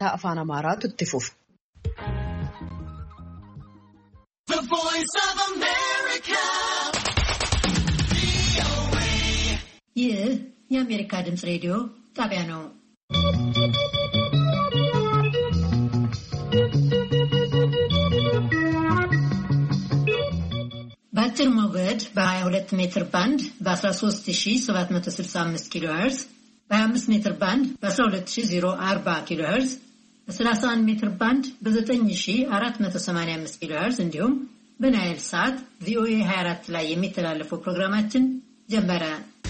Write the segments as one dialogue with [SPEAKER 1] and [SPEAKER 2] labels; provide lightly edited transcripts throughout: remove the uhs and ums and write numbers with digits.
[SPEAKER 1] afaan Amaaraatu itti fufa.
[SPEAKER 2] ይህ የአሜሪካ ድምፅ ሬዲዮ ጣቢያ ነው። በአጭር ሞገድ በ22 ሜትር ባንድ በ13765 ኪሎ ሄርዝ፣ በ25 ሜትር ባንድ በ12040 ኪሎ ሄርዝ፣ በ31 ሜትር ባንድ በ9485 ኪሎ ሄርዝ እንዲሁም በናይል ሳት ቪኦኤ 24 ላይ የሚተላለፈው ፕሮግራማችን ጀመረ።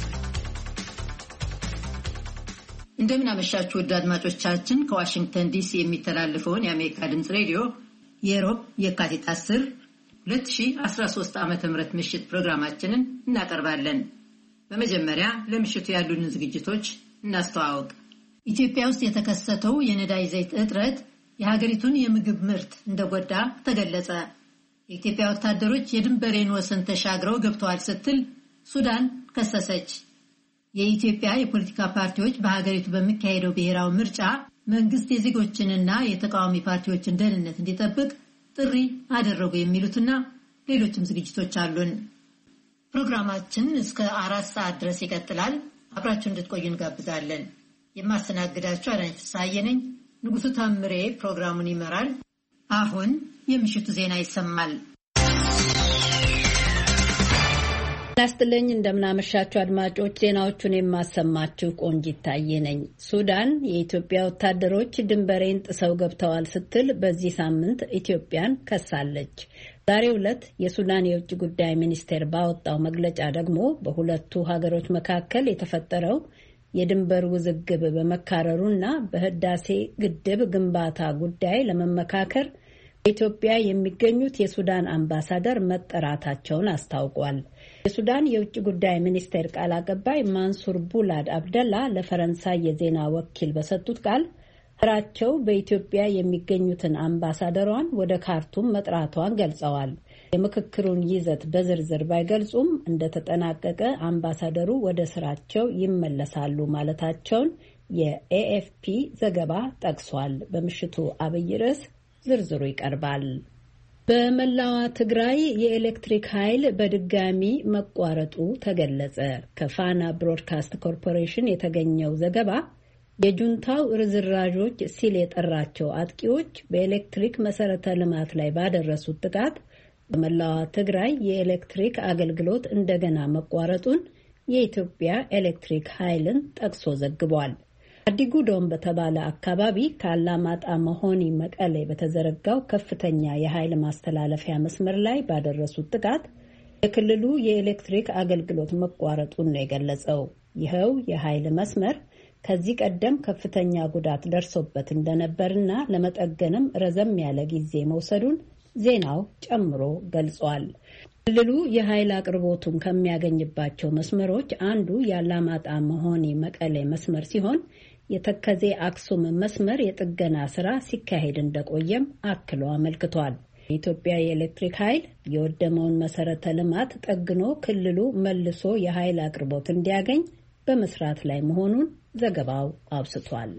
[SPEAKER 2] እንደምን አመሻችሁ ውድ አድማጮቻችን። ከዋሽንግተን ዲሲ የሚተላለፈውን የአሜሪካ ድምፅ ሬዲዮ የሮብ የካቲት 10 2013 ዓ.ም ምሽት ፕሮግራማችንን እናቀርባለን። በመጀመሪያ ለምሽቱ ያሉንን ዝግጅቶች እናስተዋውቅ። ኢትዮጵያ ውስጥ የተከሰተው የነዳጅ ዘይት እጥረት የሀገሪቱን የምግብ ምርት እንደጎዳ ተገለጸ። የኢትዮጵያ ወታደሮች የድንበሬን ወሰን ተሻግረው ገብተዋል ስትል ሱዳን ከሰሰች። የኢትዮጵያ የፖለቲካ ፓርቲዎች በሀገሪቱ በሚካሄደው ብሔራዊ ምርጫ መንግስት የዜጎችንና የተቃዋሚ ፓርቲዎችን ደህንነት እንዲጠብቅ ጥሪ አደረጉ የሚሉትና ሌሎችም ዝግጅቶች አሉን። ፕሮግራማችን እስከ 4 ሰዓት ድረስ ይቀጥላል። አብራችሁ እንድትቆዩ እንጋብዛለን። የማስተናግዳችሁ አዳነች ፍስሐዬ ነኝ። ንጉሱ ታምሬ ፕሮግራሙን ይመራል። አሁን የምሽቱ ዜና ይሰማል።
[SPEAKER 3] ላስትለኝ እንደምናመሻችሁ አድማጮች፣ ዜናዎቹን የማሰማችሁ ቆንጂት ታዬ ነኝ። ሱዳን የኢትዮጵያ ወታደሮች ድንበሬን ጥሰው ገብተዋል ስትል በዚህ ሳምንት ኢትዮጵያን ከሳለች። ዛሬው ዕለት የሱዳን የውጭ ጉዳይ ሚኒስቴር ባወጣው መግለጫ ደግሞ በሁለቱ ሀገሮች መካከል የተፈጠረው የድንበር ውዝግብ በመካረሩና በህዳሴ ግድብ ግንባታ ጉዳይ ለመመካከር በኢትዮጵያ የሚገኙት የሱዳን አምባሳደር መጠራታቸውን አስታውቋል። የሱዳን የውጭ ጉዳይ ሚኒስቴር ቃል አቀባይ ማንሱር ቡላድ አብደላ ለፈረንሳይ የዜና ወኪል በሰጡት ቃል ሀገራቸው በኢትዮጵያ የሚገኙትን አምባሳደሯን ወደ ካርቱም መጥራቷን ገልጸዋል። የምክክሩን ይዘት በዝርዝር ባይገልጹም እንደተጠናቀቀ አምባሳደሩ ወደ ስራቸው ይመለሳሉ ማለታቸውን የኤኤፍፒ ዘገባ ጠቅሷል። በምሽቱ አብይ ርዕስ ዝርዝሩ ይቀርባል። በመላዋ ትግራይ የኤሌክትሪክ ኃይል በድጋሚ መቋረጡ ተገለጸ። ከፋና ብሮድካስት ኮርፖሬሽን የተገኘው ዘገባ የጁንታው ርዝራዦች ሲል የጠራቸው አጥቂዎች በኤሌክትሪክ መሰረተ ልማት ላይ ባደረሱት ጥቃት በመላዋ ትግራይ የኤሌክትሪክ አገልግሎት እንደገና መቋረጡን የኢትዮጵያ ኤሌክትሪክ ኃይልን ጠቅሶ ዘግቧል። አዲጉዶም በተባለ አካባቢ ከአላማጣ መሆኒ መቀሌ በተዘረጋው ከፍተኛ የኃይል ማስተላለፊያ መስመር ላይ ባደረሱት ጥቃት የክልሉ የኤሌክትሪክ አገልግሎት መቋረጡን ነው የገለጸው። ይኸው የኃይል መስመር ከዚህ ቀደም ከፍተኛ ጉዳት ደርሶበት እንደነበርና ለመጠገንም ረዘም ያለ ጊዜ መውሰዱን ዜናው ጨምሮ ገልጿል። ክልሉ የኃይል አቅርቦቱን ከሚያገኝባቸው መስመሮች አንዱ የአላማጣ መሆኒ መቀሌ መስመር ሲሆን የተከዜ አክሱም መስመር የጥገና ስራ ሲካሄድ እንደቆየም አክሎ አመልክቷል። የኢትዮጵያ የኤሌክትሪክ ኃይል የወደመውን መሰረተ ልማት ጠግኖ ክልሉ መልሶ የኃይል አቅርቦት እንዲያገኝ በመስራት ላይ መሆኑን ዘገባው አውስቷል።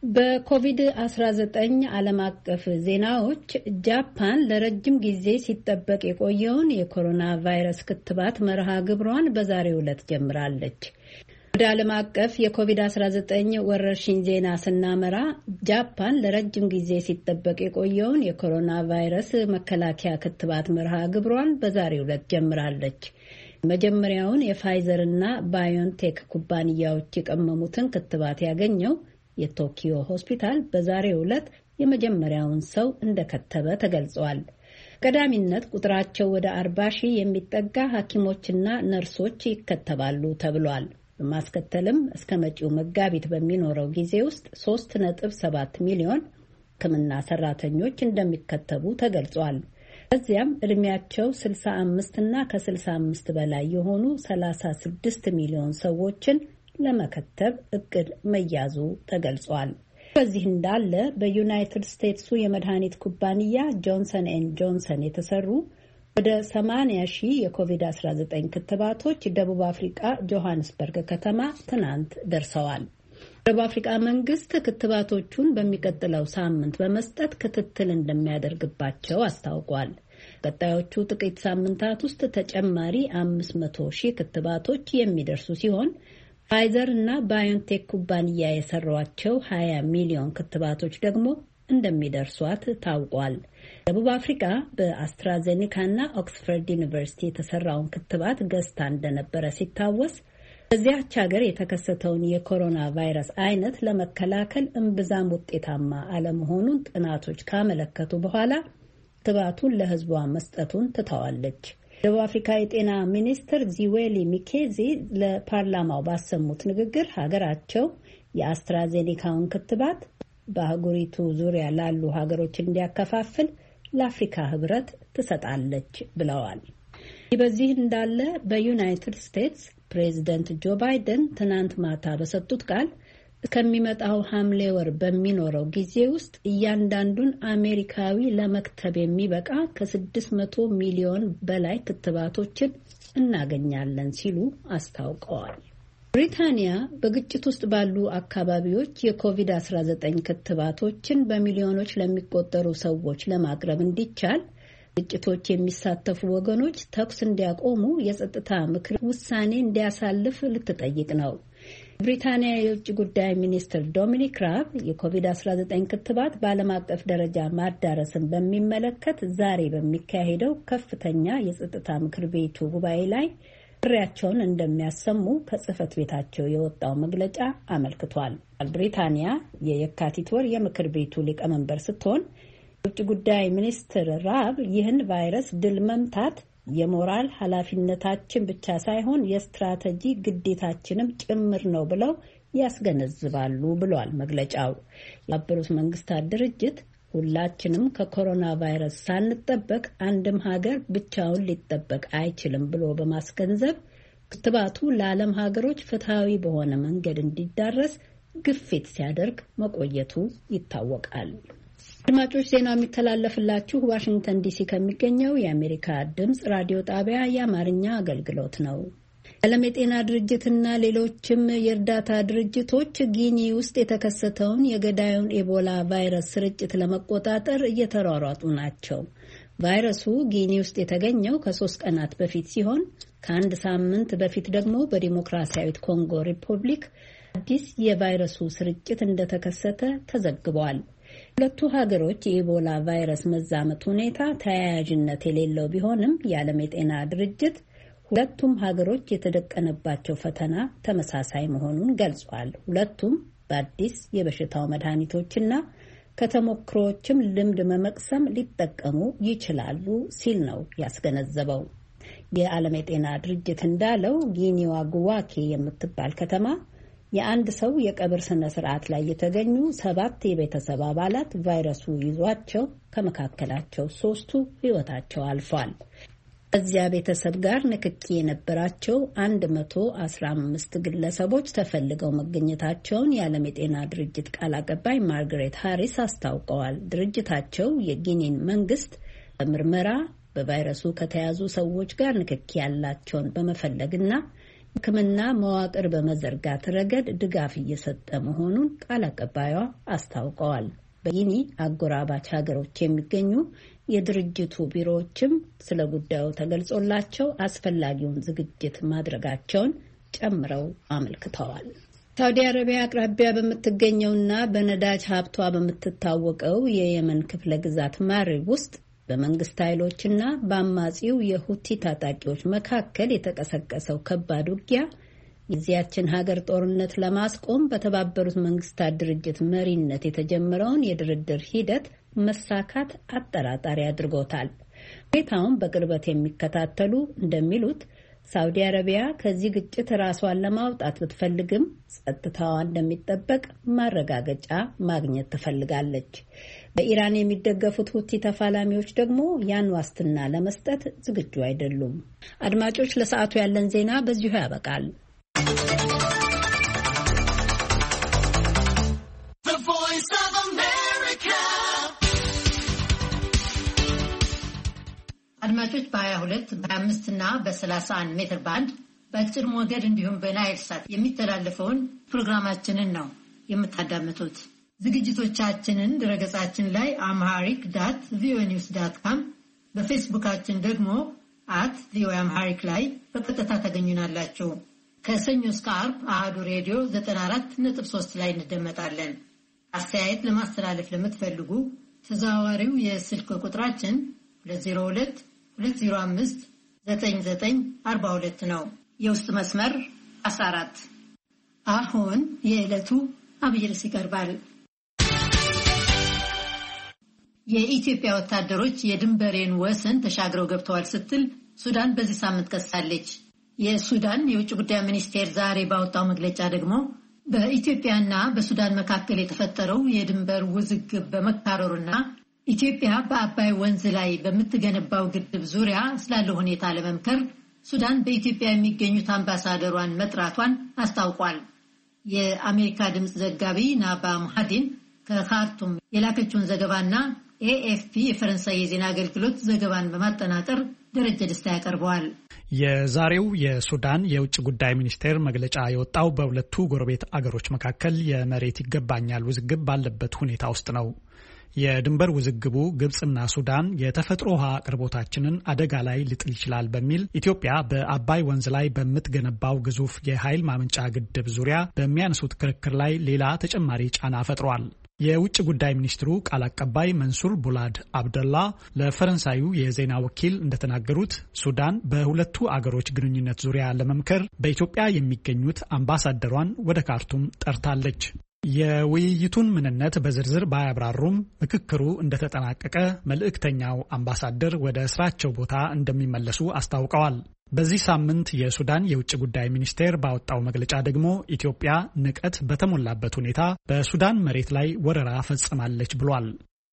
[SPEAKER 3] በኮቪድ-19 ዓለም አቀፍ ዜናዎች ጃፓን ለረጅም ጊዜ ሲጠበቅ የቆየውን የኮሮና ቫይረስ ክትባት መርሃ ግብሯን በዛሬው ዕለት ጀምራለች። ወደ ዓለም አቀፍ የኮቪድ-19 ወረርሽኝ ዜና ስናመራ ጃፓን ለረጅም ጊዜ ሲጠበቅ የቆየውን የኮሮና ቫይረስ መከላከያ ክትባት መርሃ ግብሯን በዛሬው ዕለት ጀምራለች። መጀመሪያውን የፋይዘር እና ባዮንቴክ ኩባንያዎች የቀመሙትን ክትባት ያገኘው የቶኪዮ ሆስፒታል በዛሬው ዕለት የመጀመሪያውን ሰው እንደከተበ ተገልጿል። ቀዳሚነት ቁጥራቸው ወደ 40 ሺህ የሚጠጋ ሐኪሞችና ነርሶች ይከተባሉ ተብሏል። በማስከተልም እስከ መጪው መጋቢት በሚኖረው ጊዜ ውስጥ 3.7 ሚሊዮን ሕክምና ሰራተኞች እንደሚከተቡ ተገልጿል። በዚያም እድሜያቸው 65 እና ከ65 በላይ የሆኑ 36 ሚሊዮን ሰዎችን ለመከተብ እቅድ መያዙ ተገልጿል። በዚህ እንዳለ በዩናይትድ ስቴትሱ የመድኃኒት ኩባንያ ጆንሰን ኤንድ ጆንሰን የተሰሩ ወደ 80 ሺህ የኮቪድ-19 ክትባቶች ደቡብ አፍሪካ ጆሃንስበርግ ከተማ ትናንት ደርሰዋል። ደቡብ አፍሪካ መንግስት ክትባቶቹን በሚቀጥለው ሳምንት በመስጠት ክትትል እንደሚያደርግባቸው አስታውቋል። ቀጣዮቹ ጥቂት ሳምንታት ውስጥ ተጨማሪ 500,000 ክትባቶች የሚደርሱ ሲሆን ፋይዘር እና ባዮንቴክ ኩባንያ የሰሯቸው 20 ሚሊዮን ክትባቶች ደግሞ እንደሚደርሷት ታውቋል። ደቡብ አፍሪካ በአስትራዜኒካ እና ኦክስፎርድ ዩኒቨርሲቲ የተሰራውን ክትባት ገዝታ እንደነበረ ሲታወስ በዚያች ሀገር የተከሰተውን የኮሮና ቫይረስ አይነት ለመከላከል እምብዛም ውጤታማ አለመሆኑን ጥናቶች ካመለከቱ በኋላ ክትባቱን ለሕዝቧ መስጠቱን ትተዋለች። ደቡብ አፍሪካ የጤና ሚኒስትር ዚዌሊ ሚኬዚ ለፓርላማው ባሰሙት ንግግር ሀገራቸው የአስትራዜኒካውን ክትባት በአህጉሪቱ ዙሪያ ላሉ ሀገሮች እንዲያከፋፍል ለአፍሪካ ሕብረት ትሰጣለች ብለዋል። ይህ በዚህ እንዳለ በዩናይትድ ስቴትስ ፕሬዚደንት ጆ ባይደን ትናንት ማታ በሰጡት ቃል ከሚመጣው ሐምሌ ወር በሚኖረው ጊዜ ውስጥ እያንዳንዱን አሜሪካዊ ለመክተብ የሚበቃ ከ600 ሚሊዮን በላይ ክትባቶችን እናገኛለን ሲሉ አስታውቀዋል። ብሪታንያ በግጭት ውስጥ ባሉ አካባቢዎች የኮቪድ-19 ክትባቶችን በሚሊዮኖች ለሚቆጠሩ ሰዎች ለማቅረብ እንዲቻል ግጭቶች የሚሳተፉ ወገኖች ተኩስ እንዲያቆሙ የጸጥታ ምክር ውሳኔ እንዲያሳልፍ ልትጠይቅ ነው። ብሪታንያ የውጭ ጉዳይ ሚኒስትር ዶሚኒክ ራብ የኮቪድ-19 ክትባት በዓለም አቀፍ ደረጃ ማዳረስን በሚመለከት ዛሬ በሚካሄደው ከፍተኛ የጸጥታ ምክር ቤቱ ጉባኤ ላይ ጥሪያቸውን እንደሚያሰሙ ከጽህፈት ቤታቸው የወጣው መግለጫ አመልክቷል። ብሪታንያ የየካቲት ወር የምክር ቤቱ ሊቀመንበር ስትሆን የውጭ ጉዳይ ሚኒስትር ራብ ይህን ቫይረስ ድል መምታት የሞራል ኃላፊነታችን ብቻ ሳይሆን የስትራቴጂ ግዴታችንም ጭምር ነው ብለው ያስገነዝባሉ ብሏል መግለጫው። የተባበሩት መንግስታት ድርጅት ሁላችንም ከኮሮና ቫይረስ ሳንጠበቅ አንድም ሀገር ብቻውን ሊጠበቅ አይችልም ብሎ በማስገንዘብ ክትባቱ ለዓለም ሀገሮች ፍትሃዊ በሆነ መንገድ እንዲዳረስ ግፊት ሲያደርግ መቆየቱ ይታወቃል። አድማጮች ዜናው የሚተላለፍላችሁ ዋሽንግተን ዲሲ ከሚገኘው የአሜሪካ ድምፅ ራዲዮ ጣቢያ የአማርኛ አገልግሎት ነው። የዓለም የጤና ድርጅትና ሌሎችም የእርዳታ ድርጅቶች ጊኒ ውስጥ የተከሰተውን የገዳዩን ኤቦላ ቫይረስ ስርጭት ለመቆጣጠር እየተሯሯጡ ናቸው። ቫይረሱ ጊኒ ውስጥ የተገኘው ከ3 ቀናት በፊት ሲሆን ከአንድ ሳምንት በፊት ደግሞ በዲሞክራሲያዊት ኮንጎ ሪፐብሊክ አዲስ የቫይረሱ ስርጭት እንደተከሰተ ተዘግቧል። ሁለቱ ሀገሮች የኢቦላ ቫይረስ መዛመት ሁኔታ ተያያዥነት የሌለው ቢሆንም የዓለም የጤና ድርጅት ሁለቱም ሀገሮች የተደቀነባቸው ፈተና ተመሳሳይ መሆኑን ገልጿል። ሁለቱም በአዲስ የበሽታው መድኃኒቶችና ከተሞክሮዎችም ልምድ በመቅሰም ሊጠቀሙ ይችላሉ ሲል ነው ያስገነዘበው። የዓለም የጤና ድርጅት እንዳለው ጊኒዋ ጉዋኬ የምትባል ከተማ የአንድ ሰው የቀብር ስነ ስርዓት ላይ የተገኙ 7 የቤተሰብ አባላት ቫይረሱ ይዟቸው ከመካከላቸው 3ቱ ሕይወታቸው አልፏል። ከዚያ ቤተሰብ ጋር ንክኪ የነበራቸው 115 ግለሰቦች ተፈልገው መገኘታቸውን የዓለም የጤና ድርጅት ቃል አቀባይ ማርግሬት ሃሪስ አስታውቀዋል። ድርጅታቸው የጊኒን መንግስት በምርመራ በቫይረሱ ከተያዙ ሰዎች ጋር ንክኪ ያላቸውን በመፈለግና ሕክምና መዋቅር በመዘርጋት ረገድ ድጋፍ እየሰጠ መሆኑን ቃል አቀባይዋ አስታውቀዋል። በጊኒ አጎራባች ሀገሮች የሚገኙ የድርጅቱ ቢሮዎችም ስለ ጉዳዩ ተገልጾላቸው አስፈላጊውን ዝግጅት ማድረጋቸውን ጨምረው አመልክተዋል። ሳውዲ አረቢያ አቅራቢያ በምትገኘውና በነዳጅ ሀብቷ በምትታወቀው የየመን ክፍለ ግዛት ማሪብ ውስጥ በመንግስት ኃይሎችና በአማጺው የሁቲ ታጣቂዎች መካከል የተቀሰቀሰው ከባድ ውጊያ የዚያችን ሀገር ጦርነት ለማስቆም በተባበሩት መንግስታት ድርጅት መሪነት የተጀመረውን የድርድር ሂደት መሳካት አጠራጣሪ አድርጎታል። ሁኔታውን በቅርበት የሚከታተሉ እንደሚሉት ሳውዲ አረቢያ ከዚህ ግጭት ራሷን ለማውጣት ብትፈልግም ጸጥታዋ እንደሚጠበቅ ማረጋገጫ ማግኘት ትፈልጋለች። በኢራን የሚደገፉት ሁቲ ተፋላሚዎች ደግሞ ያን ዋስትና ለመስጠት ዝግጁ አይደሉም። አድማጮች፣ ለሰዓቱ ያለን ዜና በዚሁ ያበቃል።
[SPEAKER 2] አድማጮች በ22 በ25 እና በ31 ሜትር ባንድ በአጭር ሞገድ እንዲሁም በናይል ሳት የሚተላለፈውን ፕሮግራማችንን ነው የምታዳምጡት። ዝግጅቶቻችንን ድረገጻችን ላይ amharic.voanews.com በፌስቡካችን ደግሞ @voamharic ላይ በቀጥታ ታገኙናላችሁ። ከሰኞ እስከ ዓርብ አሃዱ ሬዲዮ 94.3 ላይ እንደመጣለን። አስተያየት ለማስተላለፍ ለምትፈልጉ ተዘዋዋሪው የስልክ ቁጥራችን 202-205-9942 ነው። የውስጥ መስመር 14። አሁን የዕለቱ አብይ ርዕስ ይቀርባል። የኢትዮጵያ ወታደሮች የድንበሬን ወሰን ተሻግረው ገብተዋል ስትል ሱዳን በዚህ ሳምንት ከሳለች። የሱዳን የውጭ ጉዳይ ሚኒስቴር ዛሬ ባወጣው መግለጫ ደግሞ በኢትዮጵያና በሱዳን መካከል የተፈጠረው የድንበር ውዝግብ በመካረሩና ኢትዮጵያ በአባይ ወንዝ ላይ በምትገነባው ግድብ ዙሪያ ስላለው ሁኔታ ለመምከር ሱዳን በኢትዮጵያ የሚገኙት አምባሳደሯን መጥራቷን አስታውቋል። የአሜሪካ ድምፅ ዘጋቢ ናባ ሙሐዲን ከካርቱም የላከችውን ዘገባና ኤኤፍፒ የፈረንሳይ የዜና አገልግሎት ዘገባን በማጠናቀር ደረጀ ደስታ ያቀርበዋል።
[SPEAKER 1] የዛሬው የሱዳን የውጭ ጉዳይ ሚኒስቴር መግለጫ የወጣው በሁለቱ ጎረቤት አገሮች መካከል የመሬት ይገባኛል ውዝግብ ባለበት ሁኔታ ውስጥ ነው። የድንበር ውዝግቡ ግብጽና ሱዳን የተፈጥሮ ውሃ አቅርቦታችንን አደጋ ላይ ሊጥል ይችላል በሚል ኢትዮጵያ በአባይ ወንዝ ላይ በምትገነባው ግዙፍ የኃይል ማመንጫ ግድብ ዙሪያ በሚያነሱት ክርክር ላይ ሌላ ተጨማሪ ጫና ፈጥሯል። የውጭ ጉዳይ ሚኒስትሩ ቃል አቀባይ መንሱር ቡላድ አብደላ ለፈረንሳዩ የዜና ወኪል እንደተናገሩት ሱዳን በሁለቱ አገሮች ግንኙነት ዙሪያ ለመምከር በኢትዮጵያ የሚገኙት አምባሳደሯን ወደ ካርቱም ጠርታለች። የውይይቱን ምንነት በዝርዝር ባያብራሩም ምክክሩ እንደተጠናቀቀ መልእክተኛው አምባሳደር ወደ ስራቸው ቦታ እንደሚመለሱ አስታውቀዋል። በዚህ ሳምንት የሱዳን የውጭ ጉዳይ ሚኒስቴር ባወጣው መግለጫ ደግሞ ኢትዮጵያ ንቀት በተሞላበት ሁኔታ በሱዳን መሬት ላይ ወረራ ፈጽማለች ብሏል።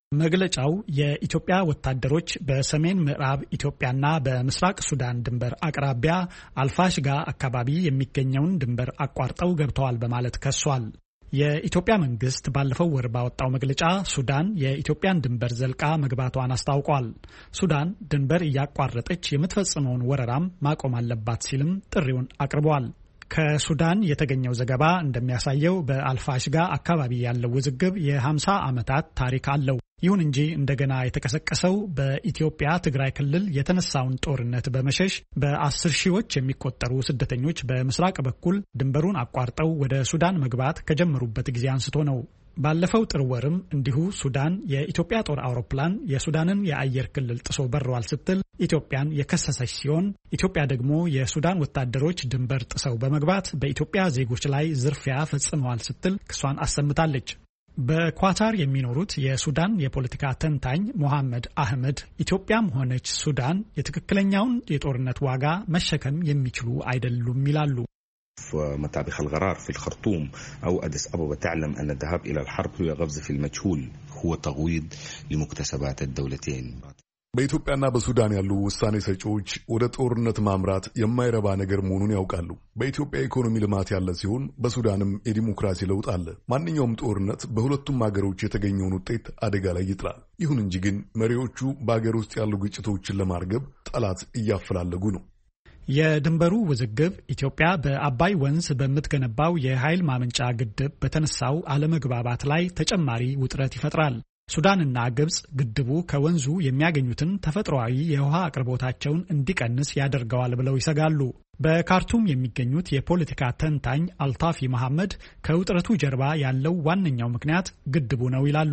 [SPEAKER 1] መግለጫው የኢትዮጵያ ወታደሮች በሰሜን ምዕራብ ኢትዮጵያና በምስራቅ ሱዳን ድንበር አቅራቢያ አልፋሽጋ አካባቢ የሚገኘውን ድንበር አቋርጠው ገብተዋል በማለት ከሷል። የኢትዮጵያ መንግስት ባለፈው ወር ባወጣው መግለጫ ሱዳን የኢትዮጵያን ድንበር ዘልቃ መግባቷን አስታውቋል። ሱዳን ድንበር እያቋረጠች የምትፈጽመውን ወረራም ማቆም አለባት ሲልም ጥሪውን አቅርቧል። ከሱዳን የተገኘው ዘገባ እንደሚያሳየው በአልፋሽጋ አካባቢ ያለው ውዝግብ የ50 ዓመታት ታሪክ አለው። ይሁን እንጂ እንደገና የተቀሰቀሰው በኢትዮጵያ ትግራይ ክልል የተነሳውን ጦርነት በመሸሽ በ10 ሺዎች የሚቆጠሩ ስደተኞች በምስራቅ በኩል ድንበሩን አቋርጠው ወደ ሱዳን መግባት ከጀመሩበት ጊዜ አንስቶ ነው። ባለፈው ጥር ወርም እንዲሁ ሱዳን የኢትዮጵያ ጦር አውሮፕላን የሱዳንን የአየር ክልል ጥሶ በረዋል ስትል ኢትዮጵያን የከሰሰች ሲሆን ኢትዮጵያ ደግሞ የሱዳን ወታደሮች ድንበር ጥሰው በመግባት በኢትዮጵያ ዜጎች ላይ ዝርፊያ ፈጽመዋል ስትል ክሷን አሰምታለች። በኳታር የሚኖሩት የሱዳን የፖለቲካ ተንታኝ ሞሐመድ አህመድ ኢትዮጵያም ሆነች ሱዳን የትክክለኛውን የጦርነት ዋጋ መሸከም የሚችሉ አይደሉም ይላሉ።
[SPEAKER 4] مطابخ الغرار في الخرطوم أو أديس أبابا تعلم أن الذهاب إلى الحرب هو غزو في المجهول هو تغويض لمكتسبات الدولتين.
[SPEAKER 5] በኢትዮጵያና በሱዳን ያሉ ውሳኔ ሰጪዎች ወደ ጦርነት ማምራት የማይረባ ነገር መሆኑን ያውቃሉ። በኢትዮጵያ ኢኮኖሚ ልማት ያለ ሲሆን በሱዳንም የዲሞክራሲ ለውጥ አለ። ማንኛውም ጦርነት በሁለቱም ሀገሮች የተገኘውን ውጤት አደጋ ላይ ይጥላል። ይሁን እንጂ ግን መሪዎቹ በሀገር ውስጥ ያሉ ግጭቶችን ለማርገብ ጠላት እያፈላለጉ ነው።
[SPEAKER 1] የድንበሩ ውዝግብ ኢትዮጵያ በአባይ ወንዝ በምትገነባው የኃይል ማመንጫ ግድብ በተነሳው አለመግባባት ላይ ተጨማሪ ውጥረት ይፈጥራል። ሱዳንና ግብጽ ግድቡ ከወንዙ የሚያገኙትን ተፈጥሯዊ የውሃ አቅርቦታቸውን እንዲቀንስ ያደርገዋል ብለው ይሰጋሉ። በካርቱም የሚገኙት የፖለቲካ ተንታኝ አልታፊ መሐመድ ከውጥረቱ ጀርባ ያለው ዋነኛው ምክንያት ግድቡ ነው ይላሉ።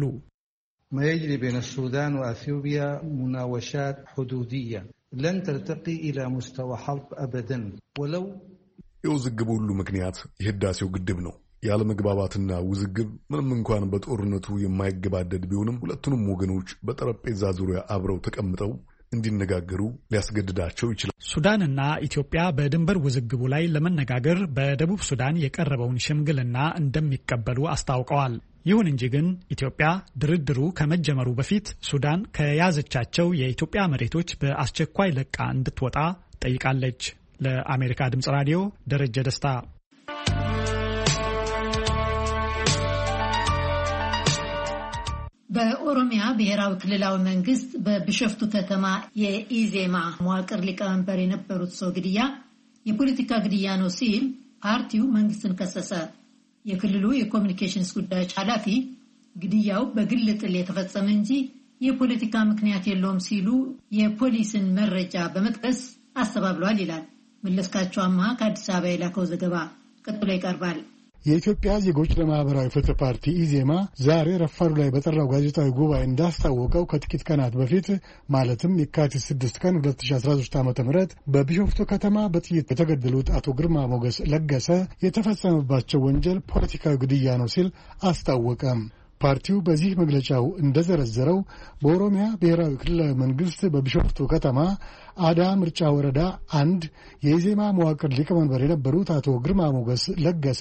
[SPEAKER 6] ما يجري بين السودان وأثيوبيا مناوشات حدودية لن ترتقي إلى مستوى حرب أبدا ولو
[SPEAKER 5] የውዝግቡ ሁሉ ምክንያት የህዳሴው ግድብ ነው። ያለመግባባትና ውዝግብ ምንም እንኳን በጦርነቱ የማይገባደድ ቢሆንም ሁለቱንም ወገኖች በጠረጴዛ ዙሪያ አብረው ተቀምጠው እንዲነጋገሩ ሊያስገድዳቸው ይችላል። ሱዳንና ኢትዮጵያ በድንበር ውዝግቡ ላይ ለመነጋገር በደቡብ ሱዳን የቀረበውን ሽምግልና እንደሚቀበሉ አስታውቀዋል። ይሁን እንጂ ግን ኢትዮጵያ ድርድሩ ከመጀመሩ በፊት ሱዳን ከያዘቻቸው የኢትዮጵያ መሬቶች በአስቸኳይ ለቃ እንድትወጣ ጠይቃለች። ለአሜሪካ ድምጽ ራዲዮ ደረጀ ደስታ።
[SPEAKER 2] በኦሮሚያ ብሔራዊ ክልላዊ መንግስት በቢሾፍቱ ከተማ የኢዜማ መዋቅር ሊቀመንበር የነበሩት ሰው ግድያ የፖለቲካ ግድያ ነው ሲል ፓርቲው መንግስትን ከሰሰ። የክልሉ የኮሙኒኬሽንስ ጉዳዮች ኃላፊ ግድያው በግል ጥል የተፈጸመ እንጂ የፖለቲካ ምክንያት የለውም ሲሉ የፖሊስን መረጃ በመጥቀስ አስተባብለዋል ይላል። መለስካቸው አማሃ ከአዲስ አበባ የላከው ዘገባ ቀጥሎ ይቀርባል።
[SPEAKER 7] የኢትዮጵያ ዜጎች ለማህበራዊ ፍትህ ፓርቲ ኢዜማ ዛሬ ረፋዱ ላይ በጠራው ጋዜጣዊ ጉባኤ እንዳስታወቀው ከጥቂት ቀናት በፊት ማለትም የካቲት 6 ቀን 2013 ዓ.ም በቢሾፍቱ ከተማ በጥይት የተገደሉት አቶ ግርማ ሞገስ ለገሰ የተፈጸመባቸው ወንጀል ፖለቲካዊ ግድያ ነው ሲል አስታወቀም። ፓርቲው በዚህ መግለጫው እንደዘረዘረው በኦሮሚያ ብሔራዊ ክልላዊ መንግስት በቢሾፍቱ ከተማ አዳ ምርጫ ወረዳ 1 የኢዜማ መዋቅር ሊቀመንበር የነበሩት አቶ ግርማ ሞገስ ለገሰ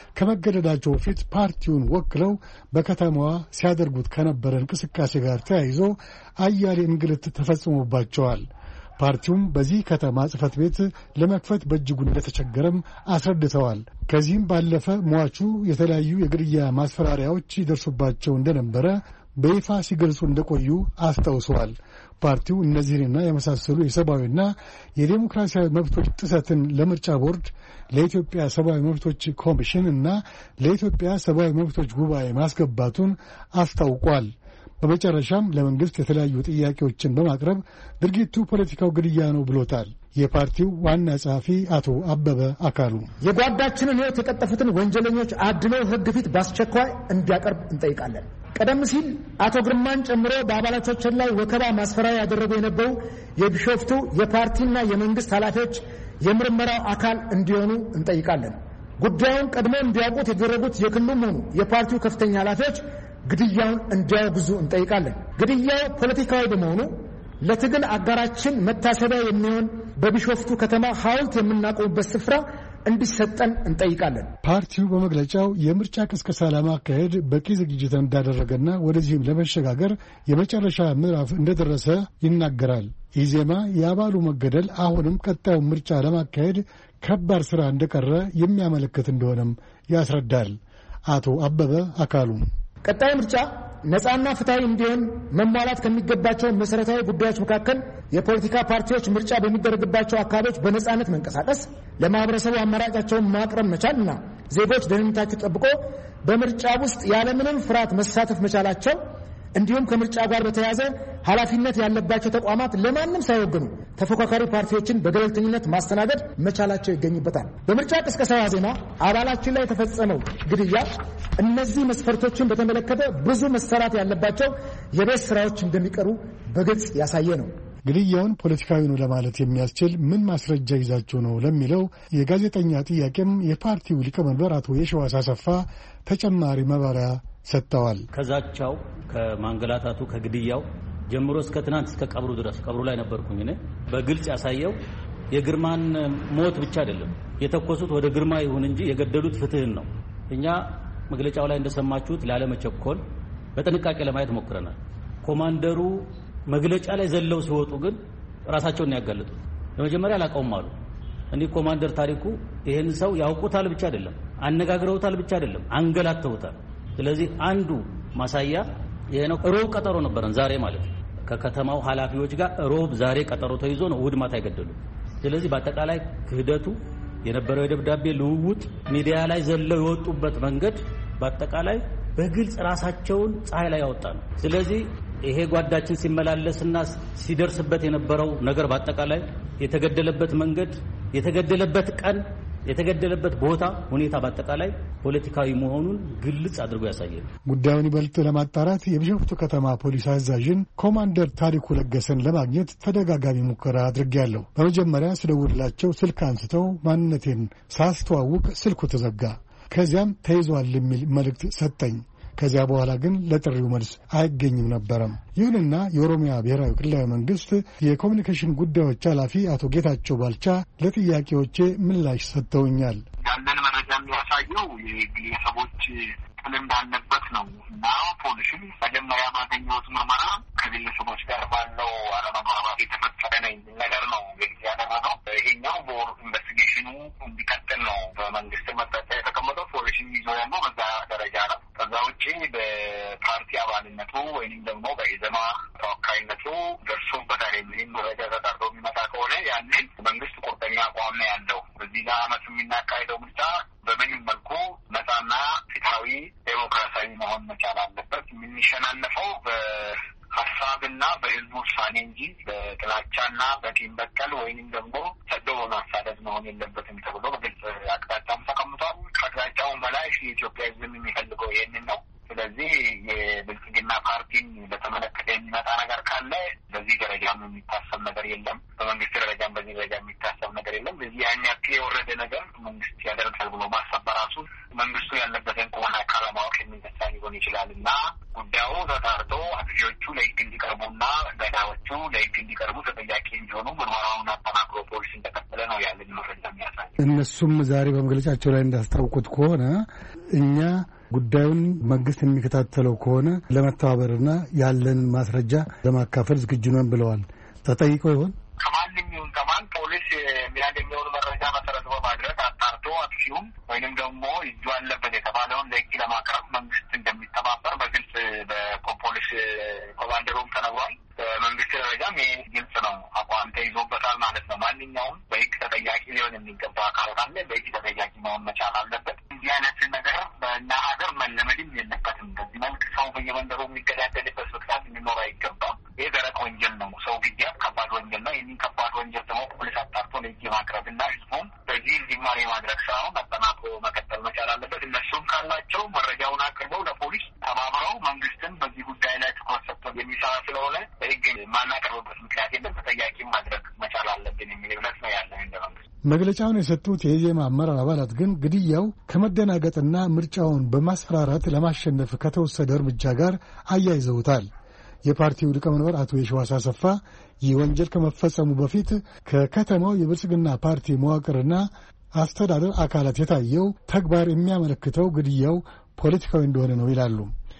[SPEAKER 7] ከመገደዳቸው በፊት ፓርቲውን ወክለው በከተማዋ ሲያደርጉት ከነበረ እንቅስቃሴ ጋር ተያይዞ አያሌ እንግልት ተፈጽሞባቸዋል። ፓርቲውም በዚህ ከተማ ጽሕፈት ቤት ለመክፈት በእጅጉ እንደተቸገረም አስረድተዋል። ከዚህም ባለፈ ሟቹ የተለያዩ የግድያ ማስፈራሪያዎች ይደርሱባቸው እንደነበረ በይፋ ሲገልጹ እንደቆዩ አስታውሰዋል። ፓርቲው እነዚህንና የመሳሰሉ የሰብአዊና የዴሞክራሲያዊ መብቶች ጥሰትን ለምርጫ ቦርድ፣ ለኢትዮጵያ ሰብአዊ መብቶች ኮሚሽን እና ለኢትዮጵያ ሰብአዊ መብቶች ጉባኤ ማስገባቱን አስታውቋል። በመጨረሻም ለመንግስት የተለያዩ ጥያቄዎችን በማቅረብ ድርጊቱ ፖለቲካው ግድያ ነው ብሎታል። የፓርቲው ዋና ጸሐፊ አቶ አበበ አካሉ
[SPEAKER 8] የጓዳችንን ሕይወት የቀጠፉትን ወንጀለኞች አድነው ሕግ ፊት በአስቸኳይ እንዲያቀርብ እንጠይቃለን። ቀደም ሲል አቶ ግርማን ጨምሮ በአባላቶችን ላይ ወከባ፣ ማስፈራሪያ ያደረጉ የነበሩ የቢሾፍቱ የፓርቲና የመንግስት ኃላፊዎች የምርመራው አካል እንዲሆኑ እንጠይቃለን። ጉዳዩን ቀድሞ እንዲያውቁት የተደረጉት የክልሉም ሆኑ የፓርቲው ከፍተኛ ኃላፊዎች ግድያውን እንዲያወግዙ እንጠይቃለን። ግድያው ፖለቲካዊ በመሆኑ ለትግል አጋራችን መታሰቢያ የሚሆን በቢሾፍቱ ከተማ ሐውልት የምናቆምበት ስፍራ እንዲሰጠን እንጠይቃለን።
[SPEAKER 7] ፓርቲው በመግለጫው የምርጫ ቅስቀሳ ለማካሄድ በቂ ዝግጅት እንዳደረገና ወደዚህም ለመሸጋገር የመጨረሻ ምዕራፍ እንደደረሰ ይናገራል። ኢዜማ የአባሉ መገደል አሁንም ቀጣዩን ምርጫ ለማካሄድ ከባድ ሥራ እንደቀረ የሚያመለክት እንደሆነም ያስረዳል። አቶ አበበ አካሉ
[SPEAKER 8] ቀጣይ ምርጫ ነፃና ፍትሃዊ እንዲሆን መሟላት ከሚገባቸው መሰረታዊ ጉዳዮች መካከል የፖለቲካ ፓርቲዎች ምርጫ በሚደረግባቸው አካባቢዎች በነፃነት መንቀሳቀስ፣ ለማህበረሰቡ አማራጫቸውን ማቅረብ መቻልና ዜጎች ደህንነታቸው ጠብቆ በምርጫ ውስጥ ያለምንም ፍርሃት መሳተፍ መቻላቸው እንዲሁም ከምርጫ ጋር በተያያዘ ኃላፊነት ያለባቸው ተቋማት ለማንም ሳይወግኑ ተፎካካሪ ፓርቲዎችን በገለልተኝነት ማስተናገድ መቻላቸው ይገኝበታል። በምርጫ ቅስቀሳ ዋዜማ አባላችን ላይ የተፈጸመው ግድያ እነዚህ መስፈርቶችን በተመለከተ ብዙ መሰራት ያለባቸው የቤት ስራዎች እንደሚቀሩ በግልጽ ያሳየ ነው።
[SPEAKER 7] ግድያውን ፖለቲካዊ ነው ለማለት የሚያስችል ምን ማስረጃ ይዛችሁ ነው ለሚለው የጋዜጠኛ ጥያቄም የፓርቲው ሊቀመንበር አቶ የሸዋስ አሰፋ ተጨማሪ ማብራሪያ ሰጥተዋል።
[SPEAKER 9] ከዛቻው ከማንገላታቱ ከግድያው ጀምሮ እስከ ትናንት እስከ ቀብሩ ድረስ ቀብሩ ላይ ነበርኩኝ እኔ በግልጽ ያሳየው የግርማን ሞት ብቻ አይደለም የተኮሱት ወደ ግርማ ይሁን እንጂ የገደሉት ፍትህን ነው። እኛ መግለጫው ላይ እንደሰማችሁት ላለመቸኮል በጥንቃቄ ለማየት ሞክረናል። ኮማንደሩ መግለጫ ላይ ዘለው ሲወጡ ግን ራሳቸውን ያጋለጡት በመጀመሪያ አላቀውም አሉ። እኔ ኮማንደር ታሪኩ ይሄን ሰው ያውቁታል ብቻ አይደለም አነጋግረውታል ብቻ አይደለም አንገላተውታል። ስለዚህ አንዱ ማሳያ ይሄ ነው። ሮብ ቀጠሮ ነበረን ዛሬ ማለት ከከተማው ኃላፊዎች ጋር ሮብ ዛሬ ቀጠሮ ተይዞ ነው እሑድ ማታ አይገደሉ። ስለዚህ በአጠቃላይ ክህደቱ የነበረው የደብዳቤ ልውውጥ ሚዲያ ላይ ዘለው የወጡበት መንገድ በአጠቃላይ በግልጽ ራሳቸውን ፀሐይ ላይ ያወጣ ነው። ስለዚህ ይሄ ጓዳችን ሲመላለስና ሲደርስበት የነበረው ነገር በአጠቃላይ የተገደለበት መንገድ፣ የተገደለበት ቀን፣ የተገደለበት ቦታ ሁኔታ በአጠቃላይ ፖለቲካዊ መሆኑን ግልጽ አድርጎ ያሳያል።
[SPEAKER 7] ጉዳዩን ይበልጥ ለማጣራት የቢሾፍቱ ከተማ ፖሊስ አዛዥን ኮማንደር ታሪኩ ለገሰን ለማግኘት ተደጋጋሚ ሙከራ አድርጌያለሁ። በመጀመሪያ ስደውልላቸው ስልክ አንስተው ማንነቴን ሳስተዋውቅ ስልኩ ተዘጋ። ከዚያም ተይዟል የሚል መልእክት ሰጠኝ። ከዚያ በኋላ ግን ለጥሪው መልስ አይገኝም ነበረም። ይሁንና የኦሮሚያ ብሔራዊ ክልላዊ መንግስት የኮሚኒኬሽን ጉዳዮች ኃላፊ አቶ ጌታቸው ባልቻ ለጥያቄዎቼ ምላሽ ሰጥተውኛል።
[SPEAKER 10] ያለን መረጃ የሚያሳየው የግለሰቦች ጥል እንዳለበት ነው እና ፖሊስም መጀመሪያ ባገኘሁት ምርመራ ከግለሰቦች ጋር ባለው አለመግባባት የተፈጠረ ነገር ነው ያደረገው። ይሄኛው ኢንቨስቲጌሽኑ እንዲቀጥል ነው በመንግስት መጠጫ የተቀመጠው። ፖሊስም ይዞ ያለው በዛ ደረጃ ነው። ከዛ ውጭ በፓርቲ አባልነቱ ወይንም ደግሞ በኢዜማ ተወካይነቱ ደርሶበታል የሚል መረጃ ተጣርቶ የሚመጣ ከሆነ ያንን መንግስት ቁርጠኛ አቋም ነው ያለው። በዚህ ዓመት የምናካሄደው ምርጫ በምንም መልኩ ነፃና መሆን መቻል አለበት። የሚሸናነፈው በሀሳብና በህዝቡ ውሳኔ እንጂ በጥላቻና በቂም በቀል ወይንም ደግሞ ሰዶ በማሳደድ መሆን የለበትም ተብሎ በግልጽ አቅጣጫም ተቀምጧል። ከአቅጣጫውም በላይ የኢትዮጵያ ህዝብ የሚፈልገው ይህንን ነው። ስለዚህ የብልጽግና ፓርቲን በተመለከተ የሚመጣ ነገር ካለ በዚህ ደረጃም የሚታሰብ ነገር የለም። በመንግስት ደረጃም በዚህ ደረጃ የሚታሰብ ነገር የለም። በዚህ ያን ያክል የወረደ ነገር መንግስት ያደርጋል ብሎ ማሰብ በራሱ መንግስቱ ያለበትን ቁመና ካለማወቅ የሚነሳ ሊሆን ይችላል እና ጉዳዩ ተጣርቶ አጥፊዎቹ ለህግ እንዲቀርቡና ገዳዮቹ ለህግ እንዲቀርቡ ተጠያቂ እንዲሆኑ ምርመራውን አጠናክሮ ፖሊስ እንደቀጠለ ነው ያለን መረጃ የሚያሳይ።
[SPEAKER 7] እነሱም ዛሬ በመግለጫቸው ላይ እንዳስታውቁት ከሆነ እኛ ጉዳዩን መንግስት የሚከታተለው ከሆነ ለመተባበርና ያለንን ማስረጃ ለማካፈል ዝግጁ ነን ብለዋል። ተጠይቀው ይሆን?
[SPEAKER 10] ከማንም ይሁን ከማን ፖሊስ የሚያገኘውን መረጃ መሰረት በማድረግ አጣርቶ አጥፊውም ወይንም ደግሞ እጁ አለበት የተባለውን ለህግ ለማቅረብ መንግስት እንደሚተባበር በግልጽ በፖሊስ ኮማንደሩም ተነግሯል። በመንግስት ደረጃም ይህ ግልጽ ነው፣ አቋም ተይዞበታል ማለት ነው። ማንኛውም በህግ ተጠያቂ ሊሆን የሚገባ አካል ካለ በህግ ተጠያቂ መሆን መቻል አለበት። እንዲህ አይነት ነገር በእኛ ሀገር መለመድም የለበትም። በዚህ መልክ ሰው በየመንደሩ የሚገዳደልበት ምክንያት እንዲኖር አይገባም። ይህ ደረቅ ወንጀል ነው። ሰው ግድያ ከባድ ወንጀል ነው። ይህንን ከባድ ወንጀል ደግሞ ፖሊስ አጣርቶ ለህግ ማቅረብና ህዝቡም በዚህ እንዲማር የማድረግ ስራውን አጠናክሮ መቀጠል መቻል አለበት። እነሱም ካላቸው መረጃውን አቅርበው ለፖሊስ ተባብረው መንግስትን በዚህ ጉዳይ ላይ ትኩረት ሰጥቶ የሚሰራ ስለሆነ በህግ ማናቀርብበት ምክንያት የለም። ተጠያቂ ማድረግ መቻል አለብን የሚል እምነት ነው ያለን እንደ መንግስት።
[SPEAKER 7] መግለጫውን የሰጡት የኢዜማ አመራር አባላት ግን ግድያው ከመደናገጥና ምርጫውን በማስፈራራት ለማሸነፍ ከተወሰደ እርምጃ ጋር አያይዘውታል። የፓርቲው ሊቀመንበር አቶ የሺዋስ አሰፋ ይህ ወንጀል ከመፈጸሙ በፊት ከከተማው የብልጽግና ፓርቲ መዋቅርና አስተዳደር አካላት የታየው ተግባር የሚያመለክተው ግድያው ፖለቲካዊ እንደሆነ ነው ይላሉ።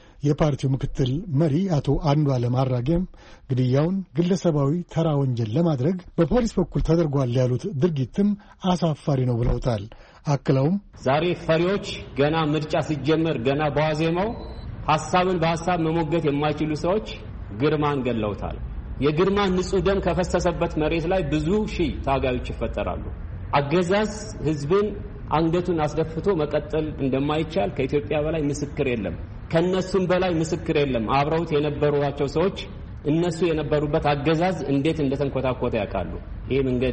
[SPEAKER 7] የፓርቲው ምክትል መሪ አቶ አንዱዓለም አራጌም ግድያውን ግለሰባዊ ተራ ወንጀል ለማድረግ በፖሊስ በኩል ተደርጓል ያሉት ድርጊትም አሳፋሪ ነው ብለውታል። አክለውም
[SPEAKER 11] ዛሬ ፈሪዎች ገና ምርጫ ሲጀመር ገና በዋዜማው ሐሳብን በሐሳብ መሞገት የማይችሉ ሰዎች ግርማን ገለውታል። የግርማ ንጹህ ደም ከፈሰሰበት መሬት ላይ ብዙ ሺህ ታጋዮች ይፈጠራሉ። አገዛዝ ህዝብን አንገቱን አስደፍቶ መቀጠል እንደማይቻል ከኢትዮጵያ በላይ ምስክር የለም። ከነሱም በላይ ምስክር የለም። አብረውት የነበሩዋቸው ሰዎች እነሱ የነበሩበት አገዛዝ እንዴት እንደተንኮታኮተ ያውቃሉ። ይሄ መንገድ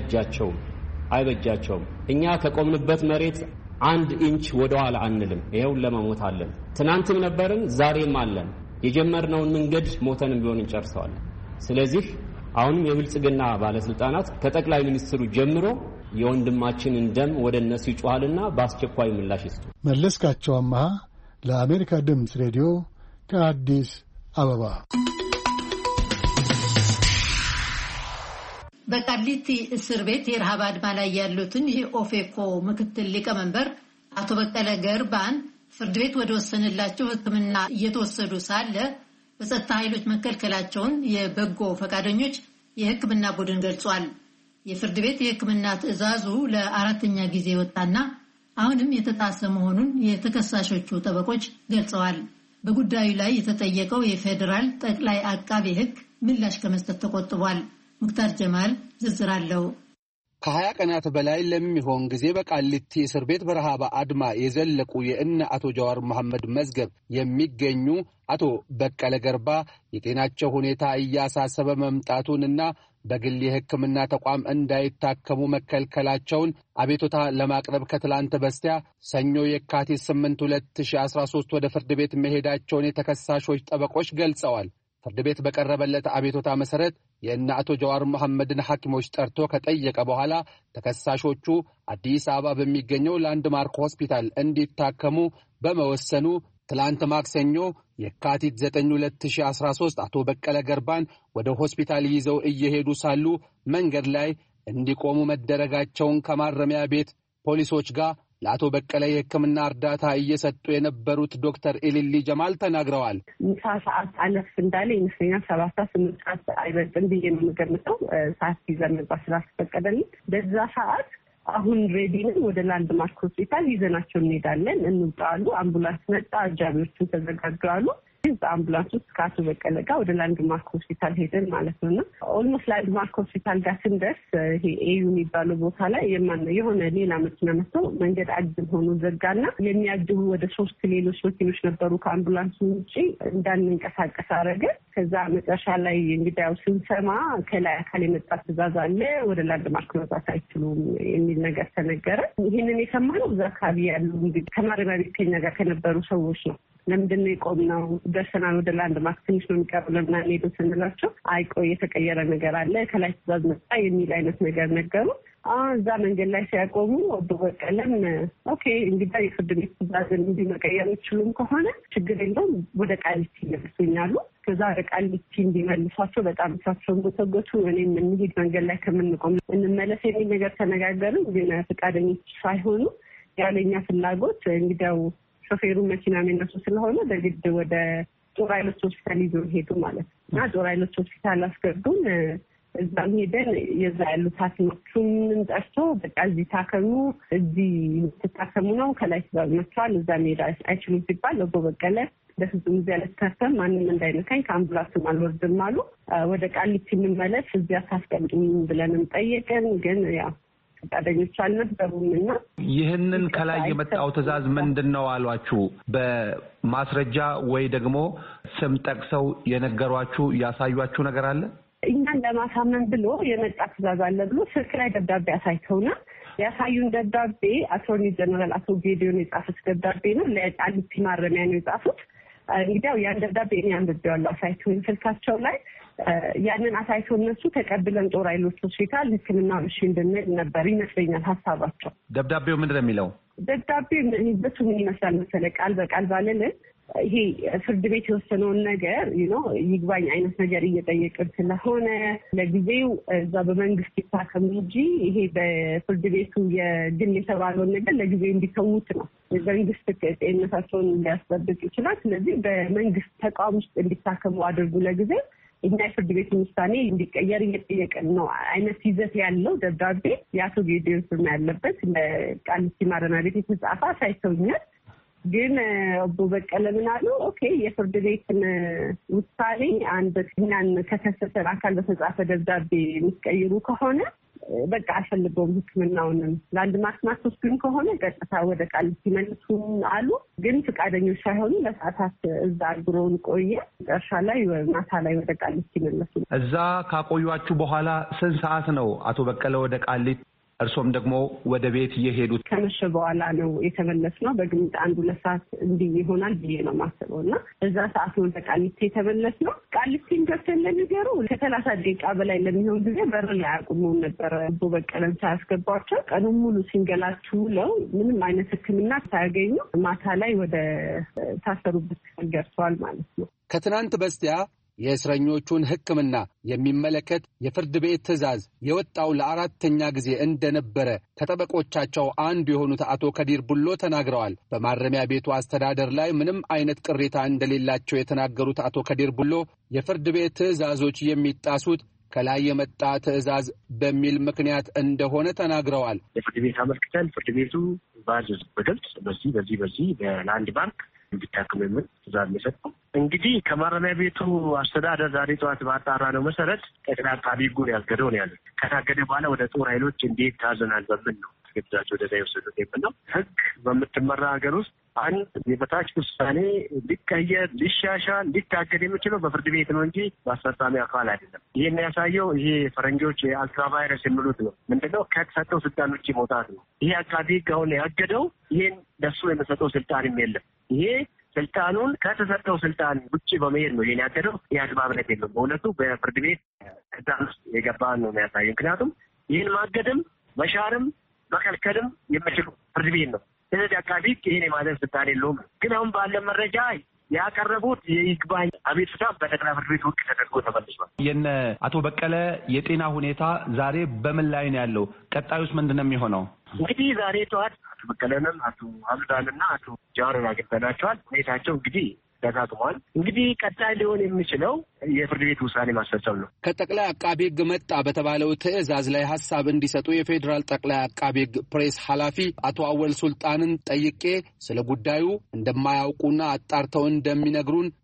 [SPEAKER 11] አይበጃቸውም። እኛ ከቆምንበት መሬት 1 ኢንች ወደ ኋላ አንልም። ይሄው ለመሞት አለን። ትናንትም ነበርን፣ ዛሬም አለን። የጀመርነውን መንገድ ሞተንም ቢሆን እንጨርሰዋለን። ስለዚህ አሁንም የብልጽግና ባለስልጣናት ከጠቅላይ ሚኒስትሩ ጀምሮ የወንድማችንን ደም ወደ እነሱ ይጮሃልና በአስቸኳይ ምላሽ ይስጡ።
[SPEAKER 7] መለስካቸው አማሃ ለአሜሪካ ድምፅ ሬዲዮ ከአዲስ አበባ።
[SPEAKER 2] በቃሊቲ እስር ቤት የረሃብ አድማ ላይ ያሉትን የኦፌኮ ምክትል ሊቀመንበር አቶ በቀለ ገርባን ፍርድ ቤት ወደ ወሰነላቸው ሕክምና እየተወሰዱ ሳለ በጸጥታ ኃይሎች መከልከላቸውን የበጎ ፈቃደኞች የሕክምና ቡድን ገልጿል። የፍርድ ቤት የሕክምና ትዕዛዙ ለ4ኛ ጊዜ ወጣና አሁንም የተጣሰ መሆኑን የተከሳሾቹ ጠበቆች ገልጸዋል። በጉዳዩ ላይ የተጠየቀው የፌዴራል ጠቅላይ አቃቤ ሕግ ምላሽ ከመስጠት ተቆጥቧል። ሙክታር ጀማል ዝርዝር አለው።
[SPEAKER 12] ከ20 ቀናት በላይ ለሚሆን ጊዜ በቃሊቲ እስር ቤት በረሃብ አድማ የዘለቁ የእነ አቶ ጀዋር መሐመድ መዝገብ የሚገኙ አቶ በቀለ ገርባ የጤናቸው ሁኔታ እያሳሰበ መምጣቱንና በግል የሕክምና ተቋም እንዳይታከሙ መከልከላቸውን አቤቱታ ለማቅረብ ከትላንት በስቲያ ሰኞ የካቲት 8 2013 ወደ ፍርድ ቤት መሄዳቸውን የተከሳሾች ጠበቆች ገልጸዋል። ፍርድ ቤት በቀረበለት አቤቱታ መሰረት የእነ አቶ ጀዋር መሐመድን ሐኪሞች ጠርቶ ከጠየቀ በኋላ ተከሳሾቹ አዲስ አበባ በሚገኘው ላንድማርክ ሆስፒታል እንዲታከሙ በመወሰኑ ትላንት ማክሰኞ የካቲት 9 2013 አቶ በቀለ ገርባን ወደ ሆስፒታል ይዘው እየሄዱ ሳሉ መንገድ ላይ እንዲቆሙ መደረጋቸውን ከማረሚያ ቤት ፖሊሶች ጋር ለአቶ በቀለ የሕክምና እርዳታ እየሰጡ የነበሩት ዶክተር ኢሊሊ ጀማል ተናግረዋል።
[SPEAKER 13] ምሳ ሰዓት አለፍ እንዳለ ይመስለኛል 7-8 ሰዓት አይበልጥም ብዬ ነው የምገምተው። ሰዓት ይዘን ነበር ስላስፈቀደልን በዛ ሰዓት አሁን ሬዲ ነን፣ ወደ ላንድማርክ ሆስፒታል ይዘናቸው እንሄዳለን እንውጣሉ። አምቡላንስ መጣ፣ አጃቢዎቹ ተዘጋጁ አሉ። በአምቡላንስ ውስጥ ከአቶ በቀለ ጋር ወደ ላንድማርክ ሆስፒታል ሄደን ማለት ነውና ኦልሞስት ላንድማርክ ሆስፒታል ጋር ስንደርስ ይሄ ኤዩ የሚባለው ቦታ ላይ የሆነ ሌላ መኪና መጥቶ መንገድ አግድም ሆኖ ዘጋና የሚያጅቡ ወደ 3 ሌሎች መኪኖች ነበሩ ከአምቡላንሱ ውጪ እንዳንንቀሳቀስ አደረገ። ከዛ መጨረሻ ላይ እንግዲህ ያው ስንሰማ ከላይ አካል የመጣ ትዕዛዝ አለ ወደ ላንድማርክ መውጣት አይችሉም የሚል ነገር ተነገረ። ይህንን የሰማነው እዛ አካባቢ ያሉ እንግዲህ ከማረሚያ ቤት ከኛ ጋር ከነበሩ ሰዎች ነው። ለምንድን ነው የቆምነው? ደርሰናል ወደ ላንድማርክ ትንሽ ነው የሚቀረው ለምን አንሄድም ስንላቸው አይቆይ የተቀየረ ነገር አለ ከላይ ትዕዛዝ መጣ የሚል አይነት ነገር ነገሩ። እዛ መንገድ ላይ ሲያቆሙ አቶ በቀለም ኦኬ እንግዲህ የፍርድ ቤት ትዕዛዝን እንዲመቀየር ይችሉም ከሆነ ችግር የለውም ወደ ቃሊቲ ይመልሱኛሉ። ከዛ ወደ ቃሊቲ እንዲመልሷቸው በጣም እሳቸውን ተጎቱ። እኔም እንሂድ መንገድ ላይ ከምንቆም እንመለስ የሚል ነገር ተነጋገርን። ግን ፈቃደኞች ሳይሆኑ ያለኛ ፍላጎት እንግዲያው ሾፌሩ መኪና የሚነሱ ስለሆነ በግድ ወደ ጦር ኃይሎች ሆስፒታል ይዞ ሄዱ ማለት ነው። እና ጦር ኃይሎች ሆስፒታል አስገቡን። እዛም ሄደን የዛ ያሉት ሐኪሞቹን ጠርቶ በቃ እዚህ ታከሙ፣ እዚህ ትታከሙ ነው ከላይ ትዕዛዝ መጥቷል፣ እዛ መሄድ አይችሉም ሲባል አቶ በቀለ በፍጹም እዚያ ልትታከም ማንም እንዳይነካኝ ከአምቡላንስም አልወርድም አሉ። ወደ ቃሊቲ እንመለስ እዚያ ታስቀምጡኝ ብለንም ጠየቅን። ግን ያው ፈቃደኞች አልነበሩምና
[SPEAKER 14] ይህንን ከላይ የመጣው ትዕዛዝ ምንድነው አሏችሁ? በማስረጃ ወይ ደግሞ ስም ጠቅሰው የነገሯችሁ ያሳዩአችሁ ነገር አለ?
[SPEAKER 13] እኛን ለማሳመን ብሎ የመጣ ትዕዛዝ አለ ብሎ ስልክ ላይ ደብዳቤ አሳይተውና ያሳዩን ደብዳቤ አቶርኒ ጀነራል አቶ ጌዲዮን የጻፉት ደብዳቤ ነው። ለቃሊቲ ማረሚያ ነው የጻፉት። እንግዲህ ያን ደብዳቤ እኔ አንብቤዋለሁ አሳይተውኝ ስልካቸው ላይ ያንን አሳይቶ እነሱ ተቀብለን ጦር ኃይሎች ሆስፒታል ሕክምና እሺ እንድንል ነበር ይመስለኛል ሀሳባቸው።
[SPEAKER 14] ደብዳቤው ምንድን ነው የሚለው?
[SPEAKER 13] ደብዳቤው ይዘቱ ምን ይመስላል መሰለህ? ቃል በቃል ባለልን ይሄ ፍርድ ቤት የወሰነውን ነገር ይግባኝ አይነት ነገር እየጠየቅን ስለሆነ ለጊዜው እዛ በመንግስት ይታከም እንጂ ይሄ በፍርድ ቤቱ የግል የተባለውን ነገር ለጊዜው እንዲተዉት ነው። መንግስት ጤንነታቸውን ሊያስጠብቅ ይችላል። ስለዚህ በመንግስት ተቋም ውስጥ እንዲታከሙ አድርጉ ለጊዜው እኛ የፍርድ ቤት ውሳኔ እንዲቀየር እየጠየቅን ነው አይነት ይዘት ያለው ደብዳቤ የአቶ ጌዲዮን ስም ያለበት ለቃሊቲ ማረሚያ ቤት የተጻፈ አሳይተውኛል። ግን አቶ በቀለ ምን አሉ? ኦኬ የፍርድ ቤትን ውሳኔ አንድ እኛን ከተሰጠን አካል በተጻፈ ደብዳቤ የሚቀይሩ ከሆነ በቃ አልፈልገውም ሕክምናውንም ላንድማርክ ማስወስዱን ከሆነ ቀጥታ ወደ ቃሊቲ መልሱን አሉ። ግን ፈቃደኞች ሳይሆኑ ለሰዓታት እዛ አድሮን ቆየ። መጨረሻ ላይ ማታ ላይ ወደ ቃሊቲ መለሱ።
[SPEAKER 14] እዛ ካቆዩአችሁ በኋላ ስንት ሰዓት ነው አቶ በቀለ ወደ ቃሊቲ እርሶም ደግሞ ወደ ቤት እየሄዱት?
[SPEAKER 13] ከመሸ በኋላ ነው የተመለስነው። በግምት 1-2 ሰዓት እንዲህ ይሆናል ብዬ ነው የማስበው እና እዛ ሰዓት ነው ወደ ቃሊቲ የተመለስነው። ቃሊቲን ገብተን ለሚገሩ ከ30 ደቂቃ በላይ ለሚሆን ጊዜ በር ላይ አቁመው ነበር። አቶ በቀለን ሳያስገባቸው ቀኑን ሙሉ ሲንገላችሁ ውለው ምንም አይነት ሕክምና ሳያገኙ ማታ ላይ ወደ ታሰሩበት ገብተዋል ማለት ነው።
[SPEAKER 12] ከትናንት በስቲያ የእስረኞቹን ሕክምና የሚመለከት የፍርድ ቤት ትዕዛዝ የወጣው ለ4ኛ ጊዜ እንደነበረ ከጠበቆቻቸው አንዱ የሆኑት አቶ ከዲር ቡሎ ተናግረዋል። በማረሚያ ቤቱ አስተዳደር ላይ ምንም አይነት ቅሬታ እንደሌላቸው የተናገሩት አቶ ከዲር ቡሎ የፍርድ ቤት ትዕዛዞች የሚጣሱት ከላይ የመጣ ትዕዛዝ በሚል ምክንያት እንደሆነ ተናግረዋል።
[SPEAKER 15] የፍርድ ቤት አመልክተን ፍርድ ቤቱ ባዘዝ በግልጽ በዚህ በላንድማርክ እንዲታከሙ የሚል ትዕዛዝ የሰጠው እንግዲህ ከማረሚያ ቤቱ አስተዳደር ዛሬ ጠዋት ባጣራ ነው መሰረት ጠቅላይ አቃቤ ሕጉን ያስገደው ነው ያሉት። ከታገደ በኋላ ወደ ጦር ኃይሎች እንዴት ታዘናል በምን ነው ግብዛቸው ወደዛ የወሰዱት ነው። ሕግ በምትመራ ሀገር ውስጥ አንድ የበታች ውሳኔ ሊቀየር ሊሻሻል ሊታገድ የሚችለው በፍርድ ቤት ነው እንጂ በአስፈጻሚ አካል አይደለም። ይህን ያሳየው ይሄ ፈረንጆች የአልትራ ቫይረስ የሚሉት ነው። ምንድነው? ከተሰጠው ስልጣን ውጭ መውጣት ነው። ይሄ አቃቤ ሕግ አሁን ያገደው ይህን ለሱ የሚሰጠው ስልጣንም የለም። ይሄ ስልጣኑን ከተሰጠው ስልጣን ውጭ በመሄድ ነው ይሄን ያገደው። የአግባብነት የለም። በእውነቱ በፍርድ ቤት ስልጣን ውስጥ የገባ ነው የሚያሳየው። ምክንያቱም ይህን ማገድም መሻርም መከልከልም የሚችሉ ፍርድ ቤት ነው። ስለዚህ አቃቤ ሕግ ይሄን የማዘዝ ስልጣን የለውም። ግን አሁን ባለ መረጃ ያቀረቡት የይግባኝ አቤቱታ በጠቅላይ ፍርድ ቤት ውድቅ ተደርጎ ተመልሷል።
[SPEAKER 14] የነ አቶ በቀለ የጤና ሁኔታ ዛሬ በምን ላይ ነው ያለው? ቀጣዩስ ምንድነው የሚሆነው?
[SPEAKER 15] እንግዲህ ዛሬ ጠዋት አቶ በቀለንም አቶ ሀምዳንና አቶ ጃዋርን አግኝተናቸዋል። ሁኔታቸው እንግዲህ ተጋጥሟል። እንግዲህ ቀጣይ ሊሆን የሚችለው የፍርድ ቤት ውሳኔ ማስፈጸም ነው።
[SPEAKER 12] ከጠቅላይ አቃቤ ሕግ መጣ በተባለው ትዕዛዝ ላይ ሀሳብ እንዲሰጡ የፌዴራል ጠቅላይ አቃቤ ሕግ ፕሬስ ኃላፊ አቶ አወል ሱልጣንን ጠይቄ ስለ ጉዳዩ እንደማያውቁና አጣርተው እንደሚነግሩን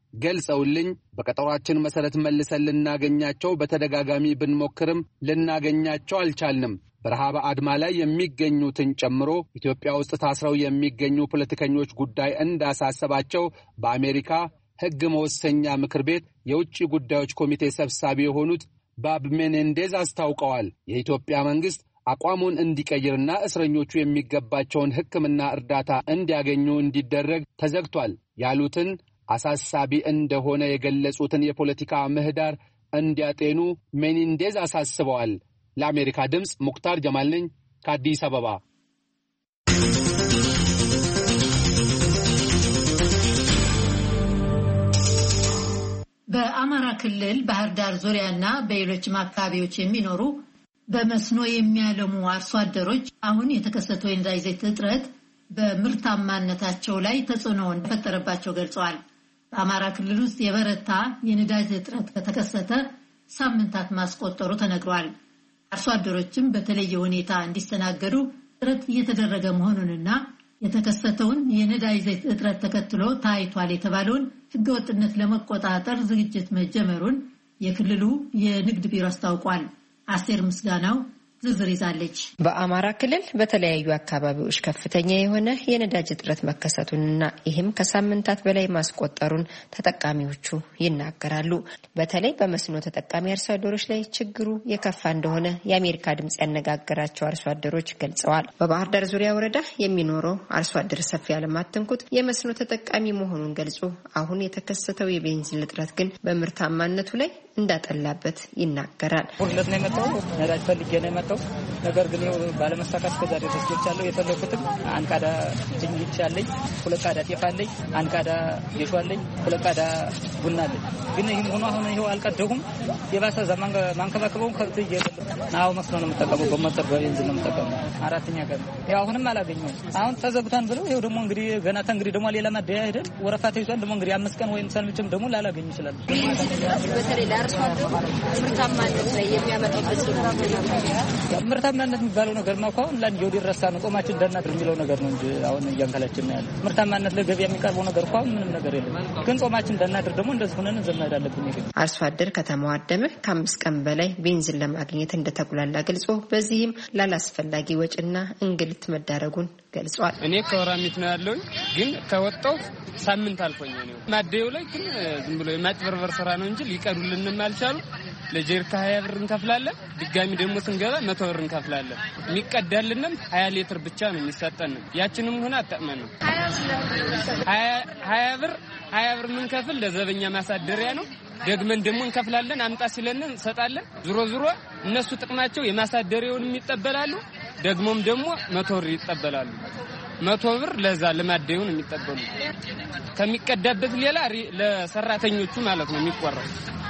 [SPEAKER 12] ገልጸውልኝ በቀጠሯችን መሰረት መልሰን ልናገኛቸው በተደጋጋሚ ብንሞክርም ልናገኛቸው አልቻልንም። በረሃብ አድማ ላይ የሚገኙትን ጨምሮ ኢትዮጵያ ውስጥ ታስረው የሚገኙ ፖለቲከኞች ጉዳይ እንዳሳሰባቸው በአሜሪካ ሕግ መወሰኛ ምክር ቤት የውጭ ጉዳዮች ኮሚቴ ሰብሳቢ የሆኑት ባብ ሜኔንዴዝ አስታውቀዋል። የኢትዮጵያ መንግስት አቋሙን እንዲቀይርና እስረኞቹ የሚገባቸውን ሕክምና እርዳታ እንዲያገኙ እንዲደረግ ተዘግቷል ያሉትን አሳሳቢ እንደሆነ የገለጹትን የፖለቲካ ምህዳር እንዲያጤኑ ሜኔንዴዝ አሳስበዋል። ለአሜሪካ ድምጽ ሙክታር ጀማል ነኝ ከአዲስ አበባ።
[SPEAKER 2] በአማራ ክልል ባህር ዳር ዙሪያና በሌሎችም አካባቢዎች የሚኖሩ በመስኖ የሚያለሙ አርሶ አደሮች አሁን የተከሰተው የነዳጅ ዘይት እጥረት በምርታማነታቸው ላይ ተጽዕኖ እንደፈጠረባቸው ገልጸዋል። በአማራ ክልል ውስጥ የበረታ የነዳጅ እጥረት ከተከሰተ ሳምንታት ማስቆጠሩ ተነግሯል። አርሶ አደሮችም በተለየ ሁኔታ እንዲስተናገዱ ጥረት እየተደረገ መሆኑንና የተከሰተውን የነዳጅ ዘይት እጥረት ተከትሎ ታይቷል የተባለውን ሕገወጥነት ለመቆጣጠር ዝግጅት መጀመሩን የክልሉ የንግድ ቢሮ አስታውቋል። አስቴር ምስጋናው ዝርዝር ይዛለች።
[SPEAKER 16] በአማራ ክልል በተለያዩ አካባቢዎች ከፍተኛ የሆነ የነዳጅ እጥረት መከሰቱንና ይህም ከሳምንታት በላይ ማስቆጠሩን ተጠቃሚዎቹ ይናገራሉ። በተለይ በመስኖ ተጠቃሚ አርሶ አደሮች ላይ ችግሩ የከፋ እንደሆነ የአሜሪካ ድምጽ ያነጋገራቸው አርሶ አደሮች ገልጸዋል። በባህር ዳር ዙሪያ ወረዳ የሚኖረው አርሶ አደር ሰፊ ያለማትንኩት የመስኖ ተጠቃሚ መሆኑን ገልጾ አሁን የተከሰተው የቤንዚን እጥረት ግን በምርታማነቱ ላይ እንዳጠላበት ይናገራል።
[SPEAKER 17] ሁለት ነው የመጣው ነዳጅ ፈልጌ ነው የመጣው። ነገር ግን ባለመሳካት ከዛሬ ተስልቻለሁ። የፈለኩትም አንድ ቃዳ ድንች ያለኝ፣ ሁለት ቃዳ ጤፍ አለኝ፣ አንድ ቃዳ ጌሾ አለኝ፣ ሁለት ቃዳ ቡና አለኝ። ግን ይሄም ሆኖ አሁን ይሄው አልቀደሁም። የባሰ ዘማን ማንከባከበው ከብት ነው መስኖ ነው የምጠቀመው። በሞተር በቤንዚን ነው የምጠቀመው። አራተኛ ቀን ያው አሁንም አላገኘሁም። አሁን ተዘግቷን ብለው ይሄው ደግሞ እንግዲህ ገና ተንግዲህ ደግሞ ሌላ ማደያ ሄደን ወረፋ ተይዟል። ደግሞ እንግዲህ 5 ቀን ወይም ሰልምችም ደግሞ ላላገኝ ይችላል።
[SPEAKER 16] በተለይ ለአርሶ አደሩ ምርታማነት ላይ የሚያመጣው
[SPEAKER 17] ምርታማነት የሚባለው ነገር ነው። አሁን ለአንድ ጆዲ ረሳ ነው ጾማችን እንዳናድር የሚለው ነገር ነው እንጂ አሁን እያንከላችን ያለ ምርታማነት ለገበያ የሚቀርበው ነገር አሁን ምንም ነገር የለም። ግን ጾማችን እንዳናድር ደግሞ እንደዚህ ሆነን ዘመድ አለብን። ይሄ
[SPEAKER 16] አርሶ አደር ከተማው አደመ ከ5 ቀን በላይ ቤንዚን ለማግኘት እንደተጉላላ ገልጾ በዚህም ላላስፈላጊ ወጪና እንግልት መዳረጉን ገልጿል።
[SPEAKER 18] እኔ ከወራሚት ነው ያለው ግን ከወጣው ሳምንት አልፎኛል። ማደየው ላይ ግን ዝም ብሎ የማጭበርበር ስራ ነው እንጂ ሊቀዱልንም አልቻሉ። ለጀርካ 20 ብር እንከፍላለን። ድጋሚ ደግሞ ስንገባ 100 ብር እንከፍላለን። የሚቀዳልንም 20 ሊትር ብቻ ነው የሚሰጠን። ያችንም ሆነ አጣመነው 20 ብር ምንከፍል ለዘበኛ ማሳደሪያ ነው። ደግመን ደግሞ እንከፍላለን። አምጣ ሲለን እንሰጣለን። ዙሮ እነሱ ጥቅማቸው የማሳደሪያውን የሚጠበላሉ። ደግሞም ደግሞ 100 ብር ይጠበላሉ። 100 ብር ለዛ ለማደዩን የሚጠበሉ ከሚቀዳበት ሌላ ለሰራተኞቹ ማለት ነው የሚቆራው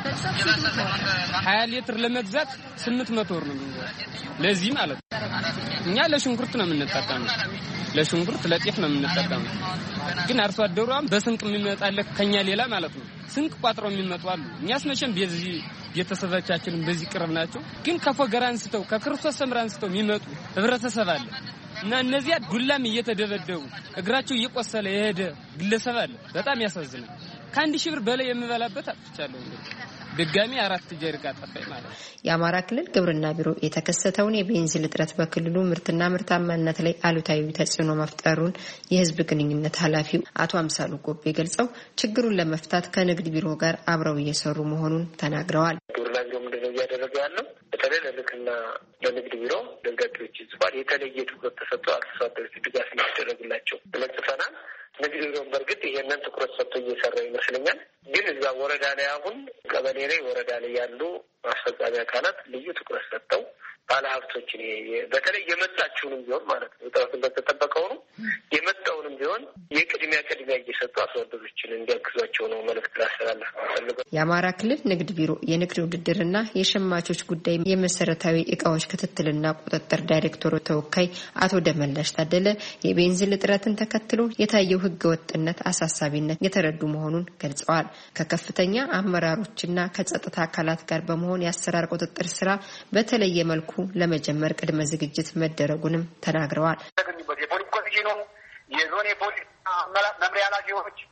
[SPEAKER 18] 20 ሊትር ለመግዛት 800 ብር ነው የሚሆነው። ለዚህ ማለት ነው እኛ ለሽንኩርት ነው የምንጠቀመው። ለሽንኩርት ለጤፍ ነው የምንጠቀመው። ግን አርሶ አደሩም በስንቅ የሚመጣለ ከኛ ሌላ ማለት ነው ስንቅ ቋጥረው የሚመጡ አሉ። እኛስ መቼም በዚህ ቤተሰቦቻችንን በዚህ ቅርብ ናቸው። ግን ከፎገራ አንስተው ከክርስቶስ ሰምራ አንስተው የሚመጡ ህብረተሰብ አለ እና እነዚያ ዱላም እየተደበደቡ እግራቸው እየቆሰለ የሄደ ግለሰብ አለ። በጣም ያሳዝናል። ከ1000 ብር በላይ የምበላበት አጥቻለሁ። ድጋሚ 4 ጀሪካ ጠፋኝ ማለት ነው።
[SPEAKER 16] የአማራ ክልል ግብርና ቢሮ የተከሰተውን የቤንዚን እጥረት በክልሉ ምርትና ምርታማነት ላይ አሉታዊ ተጽዕኖ መፍጠሩን የህዝብ ግንኙነት ኃላፊው አቶ አምሳሉ ጎቤ ገልጸው ችግሩን ለመፍታት ከንግድ ቢሮ ጋር አብረው እየሰሩ መሆኑን ተናግረዋል።
[SPEAKER 15] ግብርና ቢሮ ምንድነው እያደረገ ያለው? በተለይ ለልክና ለንግድ ቢሮ ደብዳቤዎች ይጽፋል። የተለየ ትኩረት ተሰጥቶ አርሶ አደሮች ድጋፍ እንዲደረግላቸው ጽፈናል። ንግድ ቢሮም በእርግጥ ይሄንን ትኩረት ሰጥቶ እየሰራ ይመስለኛል። ግን እዛ ወረዳ ላይ አሁን ቀበሌ ላይ ወረዳ ላይ ያሉ አስፈጻሚ አካላት ልዩ ትኩረት ሰጥተው ባለሀብቶችን በተለይ የመጣችውንም ቢሆን ማለት ነው ጥረት እንደተጠበቀው ነው የመጣውንም ቢሆን የቅድሚያ እየሰጡ አርሶ አደሮችን እንዲያግዟቸው ነው መልዕክት ላስተላልፍ ፈልገው።
[SPEAKER 16] የአማራ ክልል ንግድ ቢሮ የንግድ ውድድርና የሸማቾች ጉዳይ የመሰረታዊ እቃዎች ክትትልና ቁጥጥር ዳይሬክተር ተወካይ አቶ ደመላሽ ታደለ የቤንዚን እጥረትን ተከትሎ የታየው ህገወጥነት አሳሳቢነት የተረዱ መሆኑን ገልጸዋል። ከከፍተኛ አመራሮችና ከጸጥታ አካላት ጋር በመሆን የአሰራር ቁጥጥር ስራ በተለየ መልኩ ለመጀመር ቅድመ ዝግጅት መደረጉንም ተናግረዋል።
[SPEAKER 10] የፖሊስ ኮሚሽኑ፣ የዞን የፖሊስ መምሪያ ኃላፊዎች፣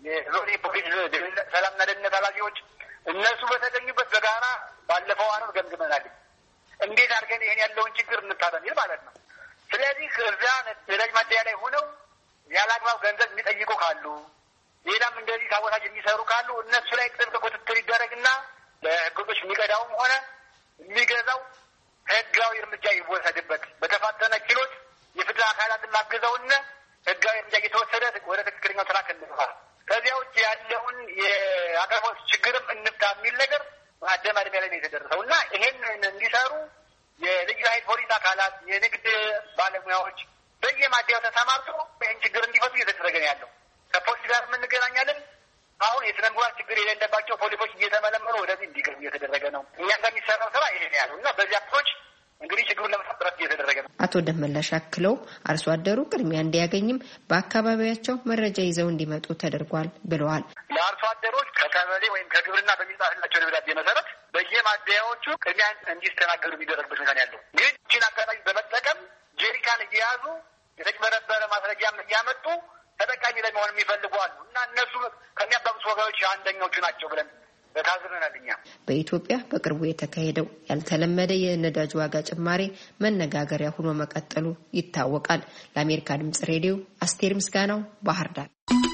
[SPEAKER 10] የዞን ፖሊስ ሰላምና ደህንነት ኃላፊዎች እነሱ በተገኙበት በጋራ ባለፈው ዓመት ገምግመናል። እንዴት አድርገን ይሄን ያለውን ችግር እንታረም ማለት ነው። ስለዚህ እዛ ነዳጅ ማደያ ላይ ሆነው ያላግባብ ገንዘብ የሚጠይቁ ካሉ ሌላም እንደዚህ ታቦታጅ የሚሰሩ ካሉ እነሱ ላይ ጥብቅ ቁጥጥር ይደረግና ለህገወጦች የሚቀዳውም ሆነ የሚገዛው ህጋዊ እርምጃ ይወሰድበት። በተፋጠነ ችሎት የፍትህ አካላትን ማገዛውና ህጋዊ እርምጃ እየተወሰደ ወደ ትክክለኛው ስራ ከልፋል። ከዚያ ውጭ ያለውን የአቅርቦት ችግርም እንፍታ የሚል ነገር ማደማደሚያ ላይ ነው የተደረሰው እና ይሄን እንዲሰሩ የልዩ ኃይል ፖሊስ አካላት፣ የንግድ ባለሙያዎች በየማደያው ተሰማርተው ይህን ችግር እንዲፈቱ እየተደረገ ነው ያለው። ከፖሊስ ጋር እንገናኛለን። አሁን የስነ ምግባር ችግር የሌለባቸው ፖሊሶች እየተመለመሉ ወደዚህ እንዲገቡ እየተደረገ ነው። እኛ ከሚሰራው ስራ ይሄ ነው ያለው እና በዚህ አፕሮች እንግዲህ ችግሩን ለመፍታት ጥረት እየተደረገ ነው።
[SPEAKER 16] አቶ ደመላሽ አክለው አርሶ አደሩ ቅድሚያ እንዲያገኝም በአካባቢያቸው መረጃ ይዘው እንዲመጡ ተደርጓል ብለዋል።
[SPEAKER 10] ለአርሶ አደሮች ከቀበሌ ወይም ከግብርና በሚጻፍላቸው ደብዳቤ መሰረት በየማደያዎቹ ቅድሚያ እንዲስተናገዱ የሚደረግበት ሁኔታ ያለው ግን ይህችን አካባቢ በመጠቀም ጄሪካን እየያዙ የተጭበረበረ ማስረጃም እያመጡ ተጠቃሚ ለመሆን የሚፈልጉ አሉ እና እነሱ ከሚያባብሱ ወገኖች አንደኞቹ ናቸው ብለን በታዝበናል። እኛ
[SPEAKER 16] በኢትዮጵያ በቅርቡ የተካሄደው ያልተለመደ የነዳጅ ዋጋ ጭማሪ መነጋገሪያ ሆኖ መቀጠሉ ይታወቃል። ለአሜሪካ ድምጽ ሬዲዮ አስቴር ምስጋናው ባህር ዳር።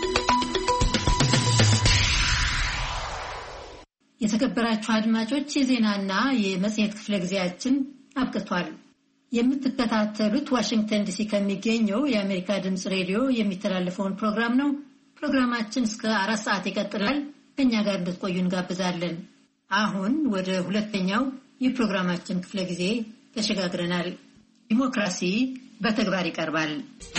[SPEAKER 2] የተከበራችሁ አድማጮች የዜናና የመጽሔት ክፍለ ጊዜያችን አብቅቷል። የምትከታተሉት ዋሽንግተን ዲሲ ከሚገኘው የአሜሪካ ድምጽ ሬዲዮ የሚተላለፈውን ፕሮግራም ነው። ፕሮግራማችን እስከ 4 ሰዓት ይቀጥላል። ከኛ ጋር እንድትቆዩ እንጋብዛለን። አሁን ወደ ሁለተኛው የፕሮግራማችን ክፍለ ጊዜ ተሸጋግረናል። ዲሞክራሲ በተግባር ይቀርባል።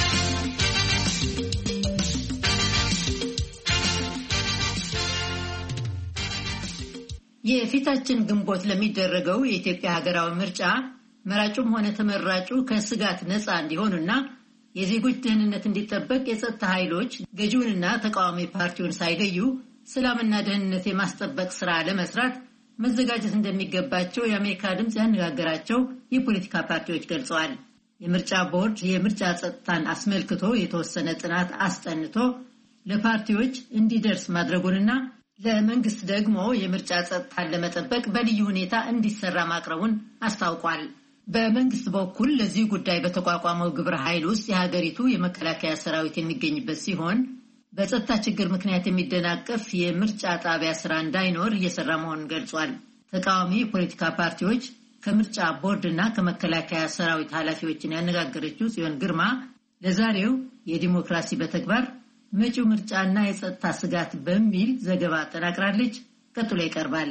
[SPEAKER 2] የፊታችን ግንቦት ለሚደረገው የኢትዮጵያ ሀገራዊ ምርጫ መራጩም ሆነ ተመራጩ ከስጋት ነፃ እንዲሆኑና የዜጎች ደህንነት እንዲጠበቅ የጸጥታ ኃይሎች ገዢውንና ተቃዋሚ ፓርቲውን ሳይለዩ ሰላምና ደህንነት የማስጠበቅ ስራ ለመስራት መዘጋጀት እንደሚገባቸው የአሜሪካ ድምፅ ያነጋገራቸው የፖለቲካ ፓርቲዎች ገልጸዋል። የምርጫ ቦርድ የምርጫ ጸጥታን አስመልክቶ የተወሰነ ጥናት አስጠንቶ ለፓርቲዎች እንዲደርስ ማድረጉንና ለመንግስት ደግሞ የምርጫ ጸጥታን ለመጠበቅ በልዩ ሁኔታ እንዲሰራ ማቅረቡን አስታውቋል። በመንግስት በኩል ለዚህ ጉዳይ በተቋቋመው ግብረ ኃይል ውስጥ የሀገሪቱ የመከላከያ ሰራዊት የሚገኝበት ሲሆን በጸጥታ ችግር ምክንያት የሚደናቀፍ የምርጫ ጣቢያ ስራ እንዳይኖር እየሰራ መሆኑን ገልጿል። ተቃዋሚ የፖለቲካ ፓርቲዎች ከምርጫ ቦርድና ከመከላከያ ሰራዊት ኃላፊዎችን ያነጋገረችው ጽዮን ግርማ ለዛሬው የዲሞክራሲ በተግባር መጪው ምርጫና የጸጥታ ስጋት በሚል ዘገባ አጠናቅራለች። ቀጥሎ ይቀርባል።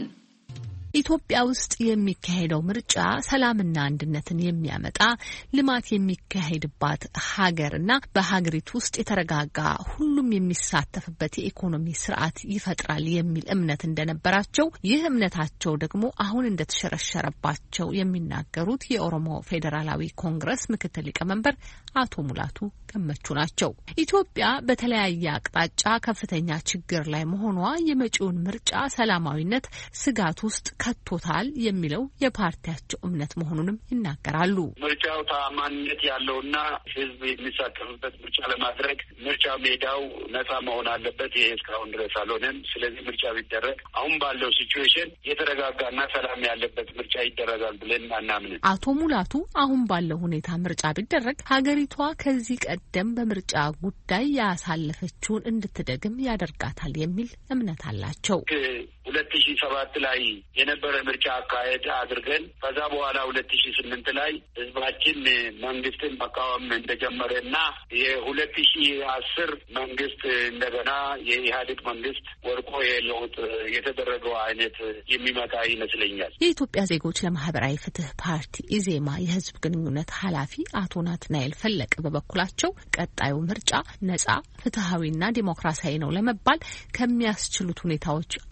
[SPEAKER 19] ኢትዮጵያ ውስጥ የሚካሄደው ምርጫ ሰላምና አንድነትን የሚያመጣ ልማት የሚካሄድባት ሀገርና በሀገሪቱ ውስጥ የተረጋጋ ሁሉም የሚሳተፍበት የኢኮኖሚ ስርዓት ይፈጥራል የሚል እምነት እንደነበራቸው፣ ይህ እምነታቸው ደግሞ አሁን እንደተሸረሸረባቸው የሚናገሩት የኦሮሞ ፌዴራላዊ ኮንግረስ ምክትል ሊቀመንበር አቶ ሙላቱ ገመቹ ናቸው። ኢትዮጵያ በተለያየ አቅጣጫ ከፍተኛ ችግር ላይ መሆኗ የመጪውን ምርጫ ሰላማዊነት ስጋት ውስጥ ከቶታል የሚለው የፓርቲያቸው እምነት መሆኑንም ይናገራሉ።
[SPEAKER 20] ምርጫው ተአማኒነት ያለውና ሕዝብ የሚሳተፍበት ምርጫ ለማድረግ ምርጫ ሜዳው ነፃ መሆን አለበት። ይሄ እስካሁን ድረስ አልሆነም። ስለዚህ ምርጫ ቢደረግ አሁን ባለው ሲቹዌሽን የተረጋጋና ሰላም ያለበት ምርጫ ይደረጋል ብለን አናምንም።
[SPEAKER 19] አቶ ሙላቱ አሁን ባለው ሁኔታ ምርጫ ቢደረግ ሀገሪቷ ከዚህ ቀደም በምርጫ ጉዳይ ያሳለፈችውን እንድትደግም ያደርጋታል የሚል እምነት አላቸው።
[SPEAKER 20] 2007 ላይ የነበረ ምርጫ አካሄድ አድርገን ከዛ በኋላ 2008 ላይ ህዝባችን መንግስትን መቃወም እንደጀመረና የ2010 መንግስት እንደገና የኢህአዴግ መንግስት ወርቆ የለውጥ የተደረገው አይነት የሚመጣ ይመስለኛል።
[SPEAKER 19] የኢትዮጵያ ዜጎች ለማህበራዊ ፍትህ ፓርቲ ኢዜማ የህዝብ ግንኙነት ኃላፊ አቶ ናትናኤል ፈለቀ በበኩላቸው ቀጣዩ ምርጫ ነጻ፣ ፍትሃዊና ዲሞክራሲያዊ ነው ለመባል ከሚያስችሉት ሁኔታዎች አንዱ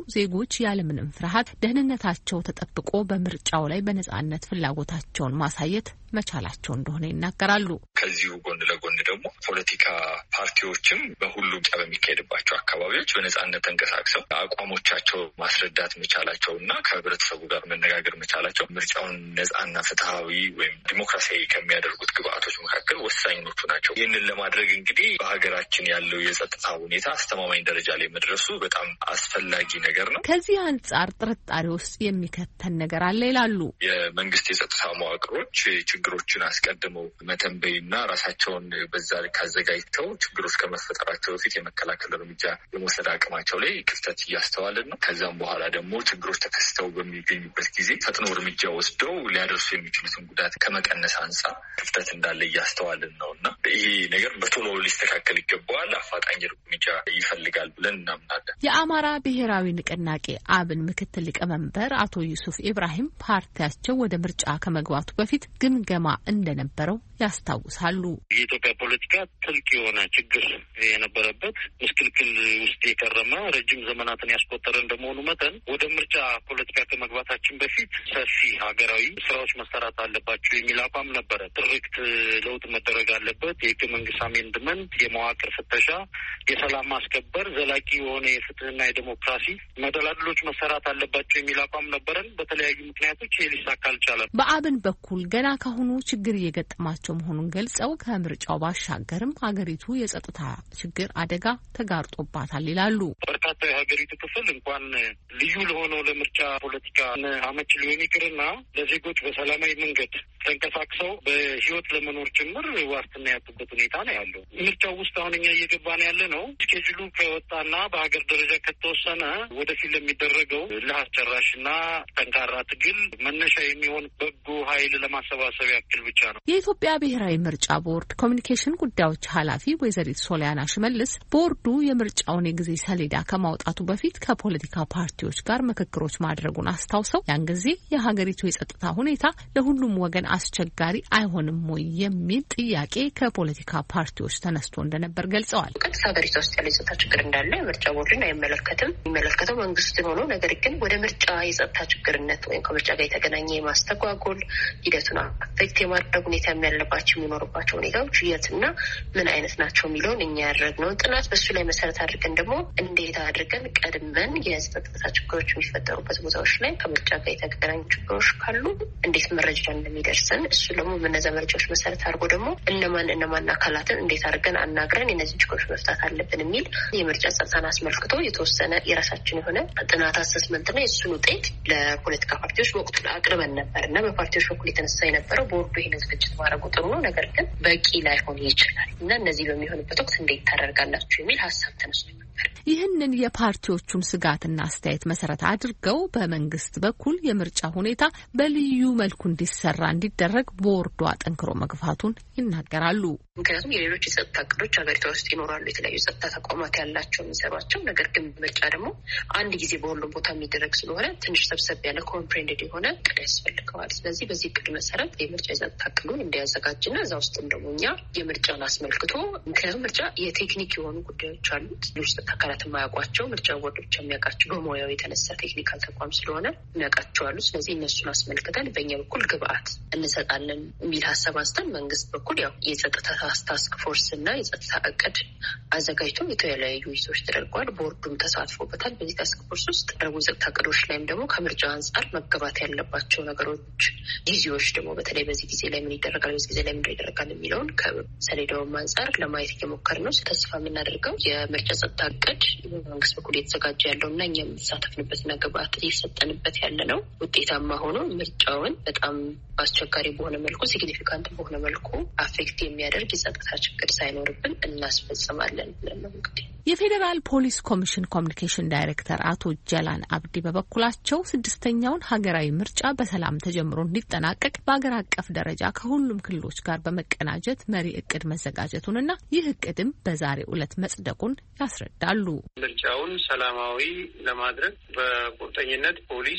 [SPEAKER 19] ዜጎች ያለምንም ፍርሃት ደህንነታቸው ተጠብቆ በምርጫው ላይ በነጻነት ፍላጎታቸውን ማሳየት መቻላቸው እንደሆነ ይናገራሉ።
[SPEAKER 21] ከዚሁ ጎን ለጎን ደግሞ ፖለቲካ ፓርቲዎችም በሁሉም ምርጫ በሚካሄድባቸው አካባቢዎች በነጻነት ተንቀሳቅሰው አቋሞቻቸው ማስረዳት መቻላቸው እና ከህብረተሰቡ ጋር መነጋገር መቻላቸው ምርጫውን ነጻና ፍትሃዊ ወይም ዲሞክራሲያዊ ከሚያደርጉት ግብአቶች መካከል ወሳኞቹ ናቸው። ይህንን ለማድረግ እንግዲህ በሀገራችን ያለው የጸጥታ ሁኔታ አስተማማኝ ደረጃ ላይ መድረሱ በጣም አስፈላጊ ነገር ነው።
[SPEAKER 19] ከዚህ አንጻር ጥርጣሬ ውስጥ የሚከተን ነገር አለ ይላሉ።
[SPEAKER 21] የመንግስት የጸጥታ መዋቅሮች ችግሮችን አስቀድመው መተንበይና ራሳቸውን በዛ ልክ አዘጋጅተው ችግሮች ከመፈጠራቸው በፊት የመከላከል እርምጃ የመውሰድ አቅማቸው ላይ ክፍተት እያስተዋልን ነው። ከዛም በኋላ ደግሞ ችግሮች ተከስተው በሚገኙበት ጊዜ ፈጥኖ እርምጃ ወስደው ሊያደርሱ የሚችሉትን ጉዳት ከመቀነስ አንጻር ክፍተት እንዳለ እያስተዋልን ነው እና ይሄ ነገር በቶሎ ሊስተካከል ይገባዋል፣ አፋጣኝ እርምጃ ይፈልጋል ብለን እናምናለን።
[SPEAKER 19] የአማራ ብሔራዊ ንቅናቄ አብን ምክትል ሊቀመንበር አቶ ዩሱፍ ኢብራሂም ፓርቲያቸው ወደ ምርጫ ከመግባቱ በፊት ግምገማ እንደነበረው ያስታውሳሉ።
[SPEAKER 22] የኢትዮጵያ ፖለቲካ ጥልቅ የሆነ ችግር የነበረበት ምስቅልቅል ውስጥ የከረመ ረጅም ዘመናትን ያስቆጠረ እንደመሆኑ መጠን ወደ ምርጫ ፖለቲካ ከመግባታችን በፊት ሰፊ ሀገራዊ ስራዎች መሰራት አለባቸው የሚል አቋም ነበረ። ትርክት ለውጥ መደረግ አለበት፣ የህገ መንግስት አሜንድመንት፣ የመዋቅር ፍተሻ፣ የሰላም ማስከበር፣ ዘላቂ የሆነ የፍትህና የዲሞክራሲ መደላድሎች መሰራት አለባቸው የሚል አቋም ነበረን። በተለያዩ ምክንያቶች ይህ ሊሳካ አልቻለም።
[SPEAKER 19] በአብን በኩል ገና ካሁኑ ችግር እየገጠማቸው መሆኑን ገልጸው ከምርጫው ባሻገርም ሀገሪቱ የጸጥታ ችግር አደጋ ተጋርጦባታል ይላሉ።
[SPEAKER 22] በርካታ የሀገሪቱ ክፍል እንኳን ልዩ ለሆነው ለምርጫ ፖለቲካ አመች ሊሆን ይቅርና ለዜጎች በሰላማዊ መንገድ ተንቀሳቅሰው በህይወት ለመኖር ጭምር ዋስትና ያጡበት ሁኔታ ነው ያለው። ምርጫው ውስጥ አሁን እኛ እየገባን ያለ ነው። ስኬጁሉ ከወጣና በሀገር ደረጃ ከተወሰነ ወደፊት ለሚደረገው ለአስጨራሽና ጠንካራ ትግል መነሻ የሚሆን በጎ ኃይል ለማሰባሰብ ያክል ብቻ ነው።
[SPEAKER 19] የኢትዮጵያ ብሔራዊ ምርጫ ቦርድ ኮሚኒኬሽን ጉዳዮች ኃላፊ ወይዘሪት ሶሊያና ሽመልስ ቦርዱ የምርጫውን የጊዜ ሰሌዳ ከማውጣቱ በፊት ከፖለቲካ ፓርቲዎች ጋር ምክክሮች ማድረጉን አስታውሰው ያን ጊዜ የሀገሪቱ የጸጥታ ሁኔታ ለሁሉም ወገን አስቸጋሪ አይሆንም ወይ የሚል ጥያቄ ከፖለቲካ ፓርቲዎች ተነስቶ እንደነበር ገልጸዋል።
[SPEAKER 16] ቀጥታ ሀገሪቱ ውስጥ ያለ የጸጥታ ችግር እንዳለ የምርጫ ቦርድን አይመለከትም። የሚመለከተው መንግስት ሆኖ ነገር ግን ወደ ምርጫ የጸጥታ ችግርነት ወይም ከምርጫ ጋር የተገናኘ የማስተጓጎል ሂደቱን አፌክት የማድረግ ሁኔታ ያለባቸው የሚኖሩባቸው ሁኔታዎች የትና ምን አይነት ናቸው የሚለውን እኛ ያደረግነውን ጥናት በሱ ላይ መሰረት አድርገን ደግሞ እንዴት አድርገን ቀድመን የጸጥታ ችግሮች የሚፈጠሩበት ቦታዎች ላይ ከምርጫ ጋር የተገናኙ ችግሮች ካሉ እንዴት መረጃ እንደሚደርሰን እሱ ደግሞ በነዛ መረጃዎች መሰረት አድርጎ ደግሞ እነማን አካላትን እንዴት አድርገን አናግረን የነዚህ ችግሮች መፍታት አለብን የሚል የምርጫ ጸጥታን አስመልክቶ የተወሰነ የራሳችን የሆነ ጥናት አሰስመንትና የእሱን ውጤት ለፖለቲካ ፓርቲዎች በወቅቱ አቅርበን ነበር እና በፓርቲዎች በኩል የተነሳ የነበረው ቦርዱ ይህንን ዝግጅት ማድረጉ ጥሩ ነው፣ ነገር ግን በቂ ላይሆን ይችላል እና እነዚህ በሚሆንበት ወቅት እንዴት ታደርጋላችሁ የሚል ሀሳብ ተነስቶ ነበር።
[SPEAKER 19] ይህንን የፓርቲዎቹን ስጋትና አስተያየት መሰረት አድርገው በመንግስት በኩል የምርጫ ሁኔታ በልዩ መልኩ እንዲሰራ እንዲደረግ ቦርዱ አጠንክሮ መግፋቱን ይናገራሉ።
[SPEAKER 16] ምክንያቱም የሌሎች የጸጥታ እቅዶች ሀገሪቷ ውስጥ ይኖራሉ፣ የተለያዩ ጸጥታ ተቋማት ያላቸው የሚሰሯቸው። ነገር ግን ምርጫ ደግሞ አንድ ጊዜ በሁሉም ቦታ የሚደረግ ስለሆነ ትንሽ ሰብሰብ ያለ ኮምፕሬንድድ የሆነ እቅድ ያስፈልገዋል። ስለዚህ በዚህ እቅድ መሰረት የምርጫ የጸጥታ እቅዱን እንዲያዘጋጅና እዛ ውስጥም ደግሞ እኛ የምርጫን አስመልክቶ ምክንያቱም ምርጫ የቴክኒክ የሆኑ ጉዳዮች አሉት ውስጥ አካላት የማያውቋቸው ምርጫ ቦርድ ብቻ የሚያውቃቸው በሙያው የተነሳ ቴክኒካል ተቋም ስለሆነ የሚያውቃቸው አሉ። ስለዚህ እነሱን አስመልክተን በእኛ በኩል ግብአት እንሰጣለን የሚል ሀሳብ አንስተን መንግስት በኩል ያው የጸጥታ ታስክ ፎርስ እና የጸጥታ እቅድ አዘጋጅቶ የተለያዩ ውይይቶች ተደርገዋል። ቦርዱም ተሳትፎበታል። በዚህ ታስክ ፎርስ ውስጥ ደረጉ የጸጥታ እቅዶች ላይም ደግሞ ከምርጫ አንጻር መገባት ያለባቸው ነገሮች፣ ጊዜዎች ደግሞ በተለይ በዚህ ጊዜ ላይ ምን ይደረጋል፣ በዚህ ጊዜ ላይ ምን ይደረጋል የሚለውን ከሰሌዳውም አንጻር ለማየት እየሞከር ነው። ተስፋ የምናደርገው የምርጫ ጸጥታ እቅድ በመንግስት በኩል የተዘጋጀ ያለው እና እኛ የምንሳተፍንበትና ግብአት እየሰጠንበት ያለ ነው ውጤታማ ሆኖ ምርጫውን በጣም አስቸጋሪ በሆነ መልኩ ሲግኒፊካንት በሆነ መልኩ አፌክት የሚያደርግ የጸጥታ ችግር ሳይኖርብን እናስፈጽማለን ብለን ነው። እንግዲህ
[SPEAKER 19] የፌዴራል ፖሊስ ኮሚሽን ኮሚኒኬሽን ዳይሬክተር አቶ ጀላን አብዲ በበኩላቸው 6ኛውን ሀገራዊ ምርጫ በሰላም ተጀምሮ እንዲጠናቀቅ በአገር አቀፍ ደረጃ ከሁሉም ክልሎች ጋር በመቀናጀት መሪ እቅድ መዘጋጀቱንና ይህ እቅድም በዛሬው ዕለት መጽደቁን ያስረዳሉ።
[SPEAKER 22] ምርጫውን ሰላማዊ ለማድረግ በቁርጠኝነት ፖሊስ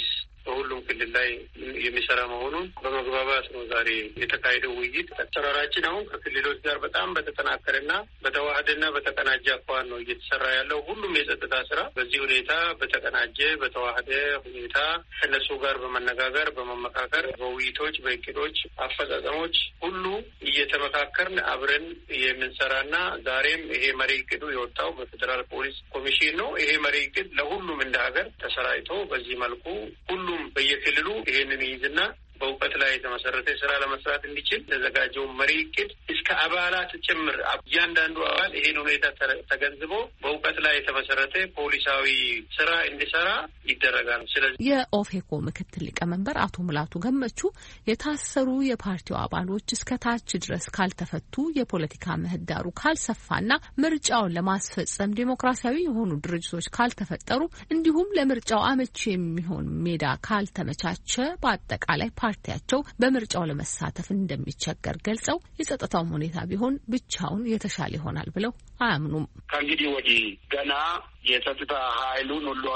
[SPEAKER 3] በሁሉም ክልል ላይ የሚሰራ መሆኑን በመግባባት ነው ዛሬ የተካሄደው ውይይት። አሰራራችን አሁን ከክልሎች ጋር በጣም በተጠናከረና በተዋህደና በተቀናጀ አኳኋን ነው እየተሰራ ያለው። ሁሉም የጸጥታ ስራ በዚህ ሁኔታ በተቀናጀ በተዋህደ ሁኔታ ከነሱ ጋር በመነጋገር በመመካከር በውይይቶች በእቅዶች አፈጻጸሞች ሁሉ እየተመካከርን አብረን የምንሰራና ዛሬም ይሄ መሪ እቅዱ የወጣው በፌዴራል ፖሊስ ኮሚሽን ነው። ይሄ መሪ እቅድ ለሁሉም እንደ ሀገር ተሰራጭቶ በዚህ መልኩ ሁሉም በየክልሉ ይሄንን ይይዝና በእውቀት ላይ የተመሰረተ ስራ ለመስራት እንዲችል የተዘጋጀው መሪ እቅድ እስከ አባላት ጭምር እያንዳንዱ አባል ይሄን ሁኔታ ተገንዝቦ በእውቀት ላይ የተመሰረተ ፖሊሳዊ ስራ እንዲሰራ ይደረጋል። ስለዚህ
[SPEAKER 19] የኦፌኮ ምክትል ሊቀመንበር አቶ ሙላቱ ገመቹ የታሰሩ የፓርቲው አባሎች እስከ ታች ድረስ ካልተፈቱ፣ የፖለቲካ ምህዳሩ ካልሰፋና ምርጫውን ለማስፈጸም ዴሞክራሲያዊ የሆኑ ድርጅቶች ካልተፈጠሩ እንዲሁም ለምርጫው አመቺ የሚሆን ሜዳ ካልተመቻቸ በአጠቃላይ ፓርቲያቸው በምርጫው ለመሳተፍ እንደሚቸገር ገልጸው የጸጥታው ሁኔታ ቢሆን ብቻውን የተሻለ ይሆናል ብለው አያምኑም።
[SPEAKER 20] ከእንግዲህ ወዲህ ገና የጸጥታ ኃይሉን ሁሉ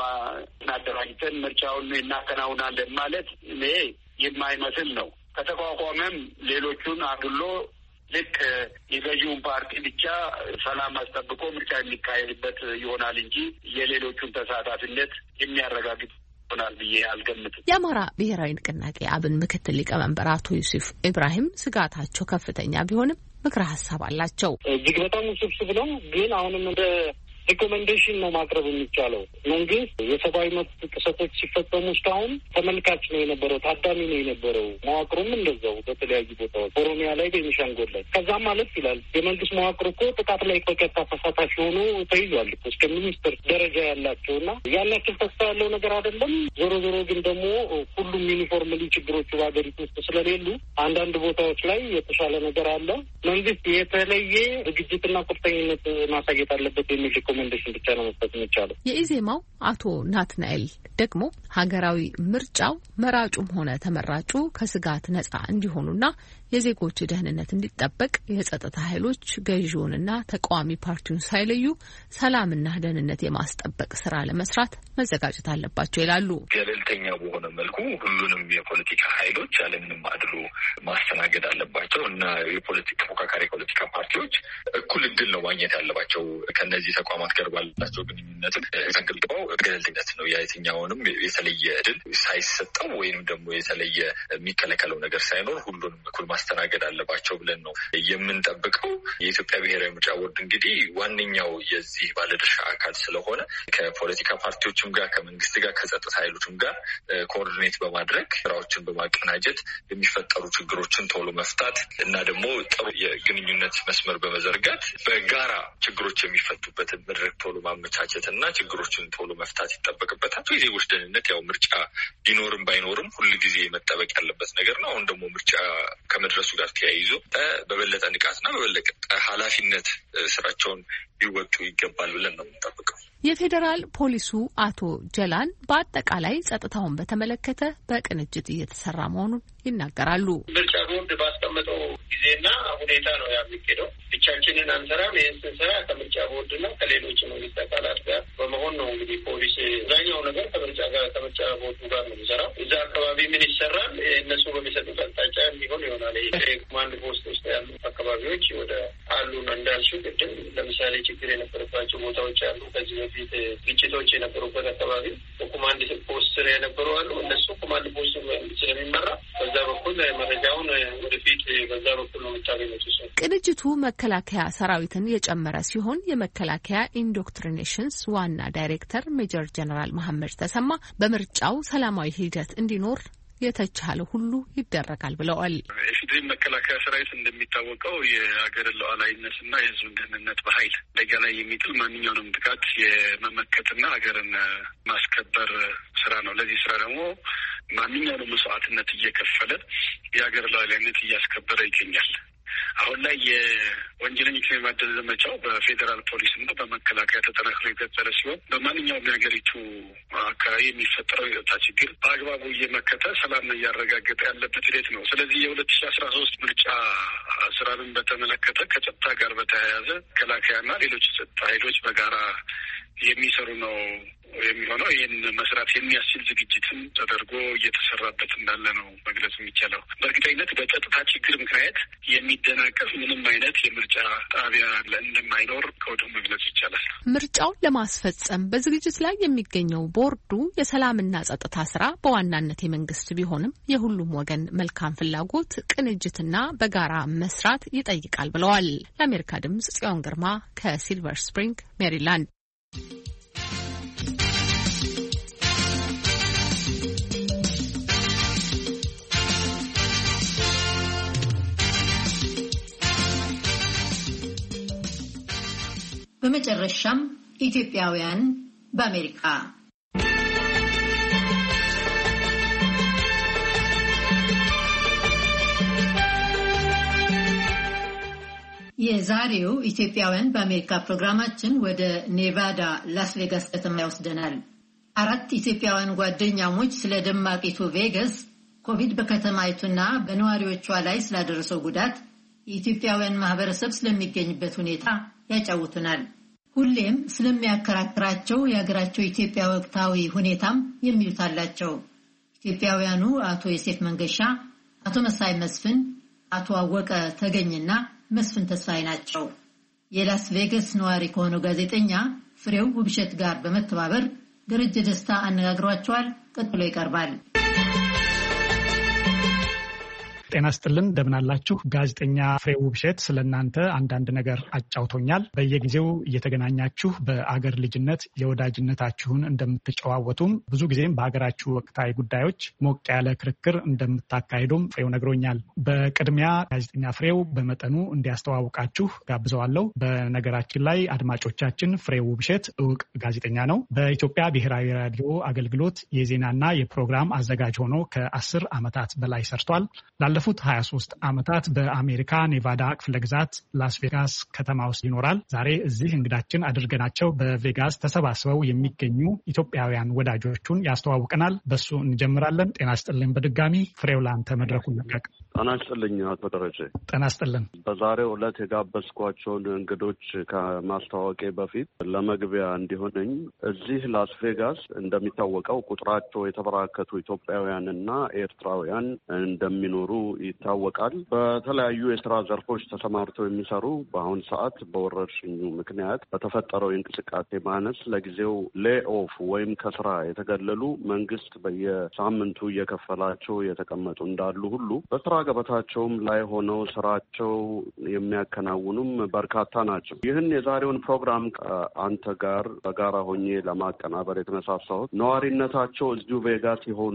[SPEAKER 20] እናደራጅተን ምርጫውን እናከናውናለን ማለት እኔ የማይመስል ነው። ከተቋቋመም ሌሎቹን አግሎ ልክ የገዢውን ፓርቲ ብቻ ሰላም አስጠብቆ ምርጫ የሚካሄድበት ይሆናል እንጂ የሌሎቹን ተሳታፊነት የሚያረጋግጥ ሆናል ብዬ አልገምትም።
[SPEAKER 19] የአማራ ብሔራዊ ንቅናቄ አብን ምክትል ሊቀመንበር አቶ ዩሱፍ ኢብራሂም ስጋታቸው ከፍተኛ ቢሆንም ምክረ ሀሳብ አላቸው።
[SPEAKER 4] እጅግ በጣም ውስብስብ ነው፣ ግን አሁንም እንደ ሪኮሜንዴሽን ነው ማቅረብ የሚቻለው። መንግስት የሰብአዊ መብት ጥሰቶች ሲፈጸሙ እስካሁን ተመልካች ነው የነበረው፣ ታዳሚ ነው የነበረው። መዋቅሩም እንደዛው በተለያዩ ቦታዎች ኦሮሚያ ላይ፣ ቤኒሻንጉል ላይ ከዛም ማለት ይላል የመንግስት መዋቅር እኮ ጥቃት ላይ በቀጥታ ተሳታፊ ሆኖ ተይዟል እኮ እስከ ሚኒስትር ደረጃ ያላቸውና ያን ያክል ተስፋ ያለው ነገር አይደለም። ዞሮ ዞሮ ግን ደግሞ ሁሉም ዩኒፎርምሊ ችግሮቹ በሀገሪቱ ውስጥ ስለሌሉ አንዳንድ ቦታዎች ላይ የተሻለ ነገር አለ። መንግስት የተለየ ዝግጅትና ቁርጠኝነት ማሳየት አለበት የሚል ሪኮሜንዴሽን ብቻ ነው መስጠት የሚቻለው።
[SPEAKER 19] የኢዜማው አቶ ናትናኤል ደግሞ ሀገራዊ ምርጫው መራጩም ሆነ ተመራጩ ከስጋት ነጻ እንዲሆኑና የዜጎች ደህንነት እንዲጠበቅ የጸጥታ ኃይሎች ገዢውንና ተቃዋሚ ፓርቲውን ሳይለዩ ሰላምና ደህንነት የማስጠበቅ ስራ ለመስራት መዘጋጀት አለባቸው ይላሉ።
[SPEAKER 21] ገለልተኛ በሆነ መልኩ ሁሉንም የፖለቲካ ኃይሎች ያለምንም አድሎ ማስተናገድ አለባቸው እና ተፎካካሪ የፖለቲካ ፓርቲዎች እኩል እድል ነው ማግኘት ያለባቸው። ከነዚህ ተቋማት ጋር ባላቸው ግንኙነት ተንግልግበው ገለልተኝነት ነው የትኛውንም የተለየ እድል ሳይሰጠው ወይንም ደግሞ የተለየ የሚከለከለው ነገር ሳይኖር ሁሉንም እኩል ማስተናገድ አለባቸው ብለን ነው የምንጠብቀው። የኢትዮጵያ ብሔራዊ ምርጫ ቦርድ እንግዲህ ዋነኛው የዚህ ባለድርሻ አካል ስለሆነ ከፖለቲካ ፓርቲዎችም ጋር ከመንግስት ጋር ከጸጥታ ኃይሎችም ጋር ኮኦርዲኔት በማድረግ ስራዎችን በማቀናጀት የሚፈጠሩ ችግሮችን ቶሎ መፍታት እና ደግሞ ጥሩ የግንኙነት መስመር በመዘርጋት በጋራ ችግሮች የሚፈቱበትን መድረክ ቶሎ ማመቻቸት እና ችግሮችን ቶሎ መፍታት ይጠበቅበታል። የዜጎች ደህንነት ያው ምርጫ ቢኖርም ባይኖርም ሁልጊዜ መጠበቅ ያለበት ነገር ነው። አሁን ደግሞ ምርጫ ከመድረሱ ጋር ተያይዞ በበለጠ ንቃትና በበለጠ ኃላፊነት ስራቸውን ሊወጡ ይገባል ብለን ነው የምንጠብቀው።
[SPEAKER 19] የፌዴራል ፖሊሱ አቶ ጀላን በአጠቃላይ ጸጥታውን በተመለከተ በቅንጅት እየተሰራ መሆኑን ይናገራሉ።
[SPEAKER 3] ምርጫ ቦርድ ባስቀመጠው ጊዜና ሁኔታ ነው የሚሄደው። ብቻችንን አንሰራም። ይህን ስንሰራ ከምርጫ ቦርድና ከሌሎች መንግስት አካላት ጋር በመሆን ነው። እንግዲህ ፖሊስ አብዛኛው ነገር ከምርጫ ቦርዱ ጋር ነው የሚሰራው። እዛ አካባቢ ምን ይሰራል እነሱ በሚሰጡት አቅጣጫ የሚሆን ይሆናል። ኮማንድ ፖስት ውስጥ ያሉ አካባቢዎች ወደ አሉን እንዳልሽው ቅድም ለምሳሌ ችግር የነበረባቸው ቦታዎች አሉ። ከዚህ በፊት ግጭቶች የነበሩበት አካባቢ በኮማንድ ፖስት ስር የነበሩ አሉ። እነሱ ኮማንድ ፖስት ስለሚመራ በዛ በኩል መረጃውን ወደፊት በዛ በኩል ነው የምታገኙት።
[SPEAKER 19] ቅንጅቱ መከላከያ ሰራዊትን የጨመረ ሲሆን የመከላከያ ኢንዶክትሪኔሽንስ ዋና ዳይሬክተር ሜጀር ጀነራል መሐመድ ተሰማ በምርጫው ሰላማዊ ሂደት እንዲኖር የተቻለ ሁሉ ይደረጋል ብለዋል።
[SPEAKER 23] የፌዴሪ መከላከያ ሰራዊት እንደሚታወቀው የሀገርን ሉዓላዊነትና የሕዝብን ደህንነት በኃይል አደጋ ላይ የሚጥል ማንኛውንም ጥቃት የመመከትና ሀገርን ማስከበር ስራ ነው። ለዚህ ስራ ደግሞ ማንኛውንም መስዋዕትነት እየከፈለ የሀገር ሉዓላዊነት እያስከበረ ይገኛል። አሁን ላይ የወንጀለኞች የማደን ዘመቻው በፌዴራል ፖሊስ እና በመከላከያ ተጠናክሮ የቀጠለ ሲሆን በማንኛውም የሀገሪቱ አካባቢ የሚፈጠረው የጸጥታ ችግር በአግባቡ እየመከተ ሰላም እያረጋገጠ ያለበት ሂደት ነው። ስለዚህ የ2013 ምርጫ ስራንን በተመለከተ ከጸጥታ ጋር በተያያዘ መከላከያና ሌሎች ጸጥታ ኃይሎች በጋራ የሚሰሩ ነው የሚሆነው። ይህን መስራት የሚያስችል ዝግጅትም ተደርጎ እየተሰራበት እንዳለ ነው መግለጽ የሚቻለው። በእርግጠኝነት በጸጥታ ችግር ምክንያት የሚደናቀፍ ምንም አይነት የምርጫ ጣቢያ እንደማይኖር ከወዲሁ መግለጽ ይቻላል።
[SPEAKER 19] ምርጫውን ለማስፈጸም በዝግጅት ላይ የሚገኘው ቦርዱ የሰላምና ጸጥታ ስራ በዋናነት የመንግስት ቢሆንም የሁሉም ወገን መልካም ፍላጎት፣ ቅንጅትና በጋራ መስራት ይጠይቃል ብለዋል። ለአሜሪካ ድምጽ ጽዮን ግርማ ከሲልቨር ስፕሪንግ ሜሪላንድ።
[SPEAKER 2] በመጨረሻም ኢትዮጵያውያን በአሜሪካ የዛሬው ኢትዮጵያውያን በአሜሪካ ፕሮግራማችን ወደ ኔቫዳ ላስ ቬጋስ ከተማ ይወስደናል። 4 ኢትዮጵያውያን ጓደኛሞች ስለ ደማቂቱ ቬጋስ፣ ኮቪድ በከተማይቱና በነዋሪዎቿ ላይ ስላደረሰው ጉዳት፣ የኢትዮጵያውያን ማህበረሰብ ስለሚገኝበት ሁኔታ ያጫውቱናል። ሁሌም ስለሚያከራክራቸው የሀገራቸው ኢትዮጵያ ወቅታዊ ሁኔታም የሚሉት አላቸው። ኢትዮጵያውያኑ አቶ ዮሴፍ መንገሻ፣ አቶ መሳይ መስፍን፣ አቶ አወቀ ተገኝና መስፍን ተስፋይ ናቸው። የላስ ቬጋስ ነዋሪ ከሆነው ጋዜጠኛ ፍሬው ውብሸት ጋር በመተባበር ደረጀ ደስታ አነጋግሯቸዋል። ቀጥሎ ይቀርባል።
[SPEAKER 1] ጤና ይስጥልን፣ እንደምን አላችሁ? ጋዜጠኛ ፍሬው ውብሸት ስለናንተ አንዳንድ ነገር አጫውቶኛል። በየጊዜው እየተገናኛችሁ በአገር ልጅነት የወዳጅነታችሁን እንደምትጨዋወቱም ብዙ ጊዜም በሀገራችሁ ወቅታዊ ጉዳዮች ሞቅ ያለ ክርክር እንደምታካሂዱም ፍሬው ነግሮኛል። በቅድሚያ ጋዜጠኛ ፍሬው በመጠኑ እንዲያስተዋውቃችሁ ጋብዘዋለሁ። በነገራችን ላይ አድማጮቻችን፣ ፍሬው ውብሸት እውቅ ጋዜጠኛ ነው። በኢትዮጵያ ብሔራዊ ራዲዮ አገልግሎት የዜናና የፕሮግራም አዘጋጅ ሆኖ ከ10 ዓመታት በላይ ሰርቷል። ላለፉት 23 ዓመታት በአሜሪካ ኔቫዳ ክፍለ ግዛት ላስ ቬጋስ ከተማ ውስጥ ይኖራል። ዛሬ እዚህ እንግዳችን አድርገናቸው በቬጋስ ተሰባስበው የሚገኙ ኢትዮጵያውያን ወዳጆቹን ያስተዋውቀናል። በሱ እንጀምራለን። ጤና ይስጥልኝ። በድጋሚ ፍሬው ለአንተ መድረኩን ልቀቅ።
[SPEAKER 5] ጤና ይስጥልኝ አቶ ደረጀ።
[SPEAKER 1] ጤና ይስጥልን።
[SPEAKER 5] በዛሬው ዕለት የጋበዝኳቸውን እንግዶች ከማስተዋወቄ በፊት ለመግቢያ እንዲሆነኝ እዚህ ላስ ቬጋስ እንደሚታወቀው ቁጥራቸው የተበራከቱ ኢትዮጵያውያንና ኤርትራውያን እንደሚኖሩ ይታወቃል። በተለያዩ የስራ ዘርፎች ተሰማርተው የሚሰሩ በአሁን ሰዓት በወረርሽኙ ምክንያት በተፈጠረው የእንቅስቃሴ ማነስ ለጊዜው ሌኦፍ ወይም ከስራ የተገለሉ መንግስት በየሳምንቱ እየከፈላቸው የተቀመጡ እንዳሉ ሁሉ በስራ ገበታቸውም ላይ ሆነው ስራቸው የሚያከናውኑም በርካታ ናቸው። ይህን የዛሬውን ፕሮግራም አንተ ጋር በጋራ ሆኜ ለማቀናበር የተነሳሳሁት ነዋሪነታቸው እዚሁ ቬጋስ የሆኑ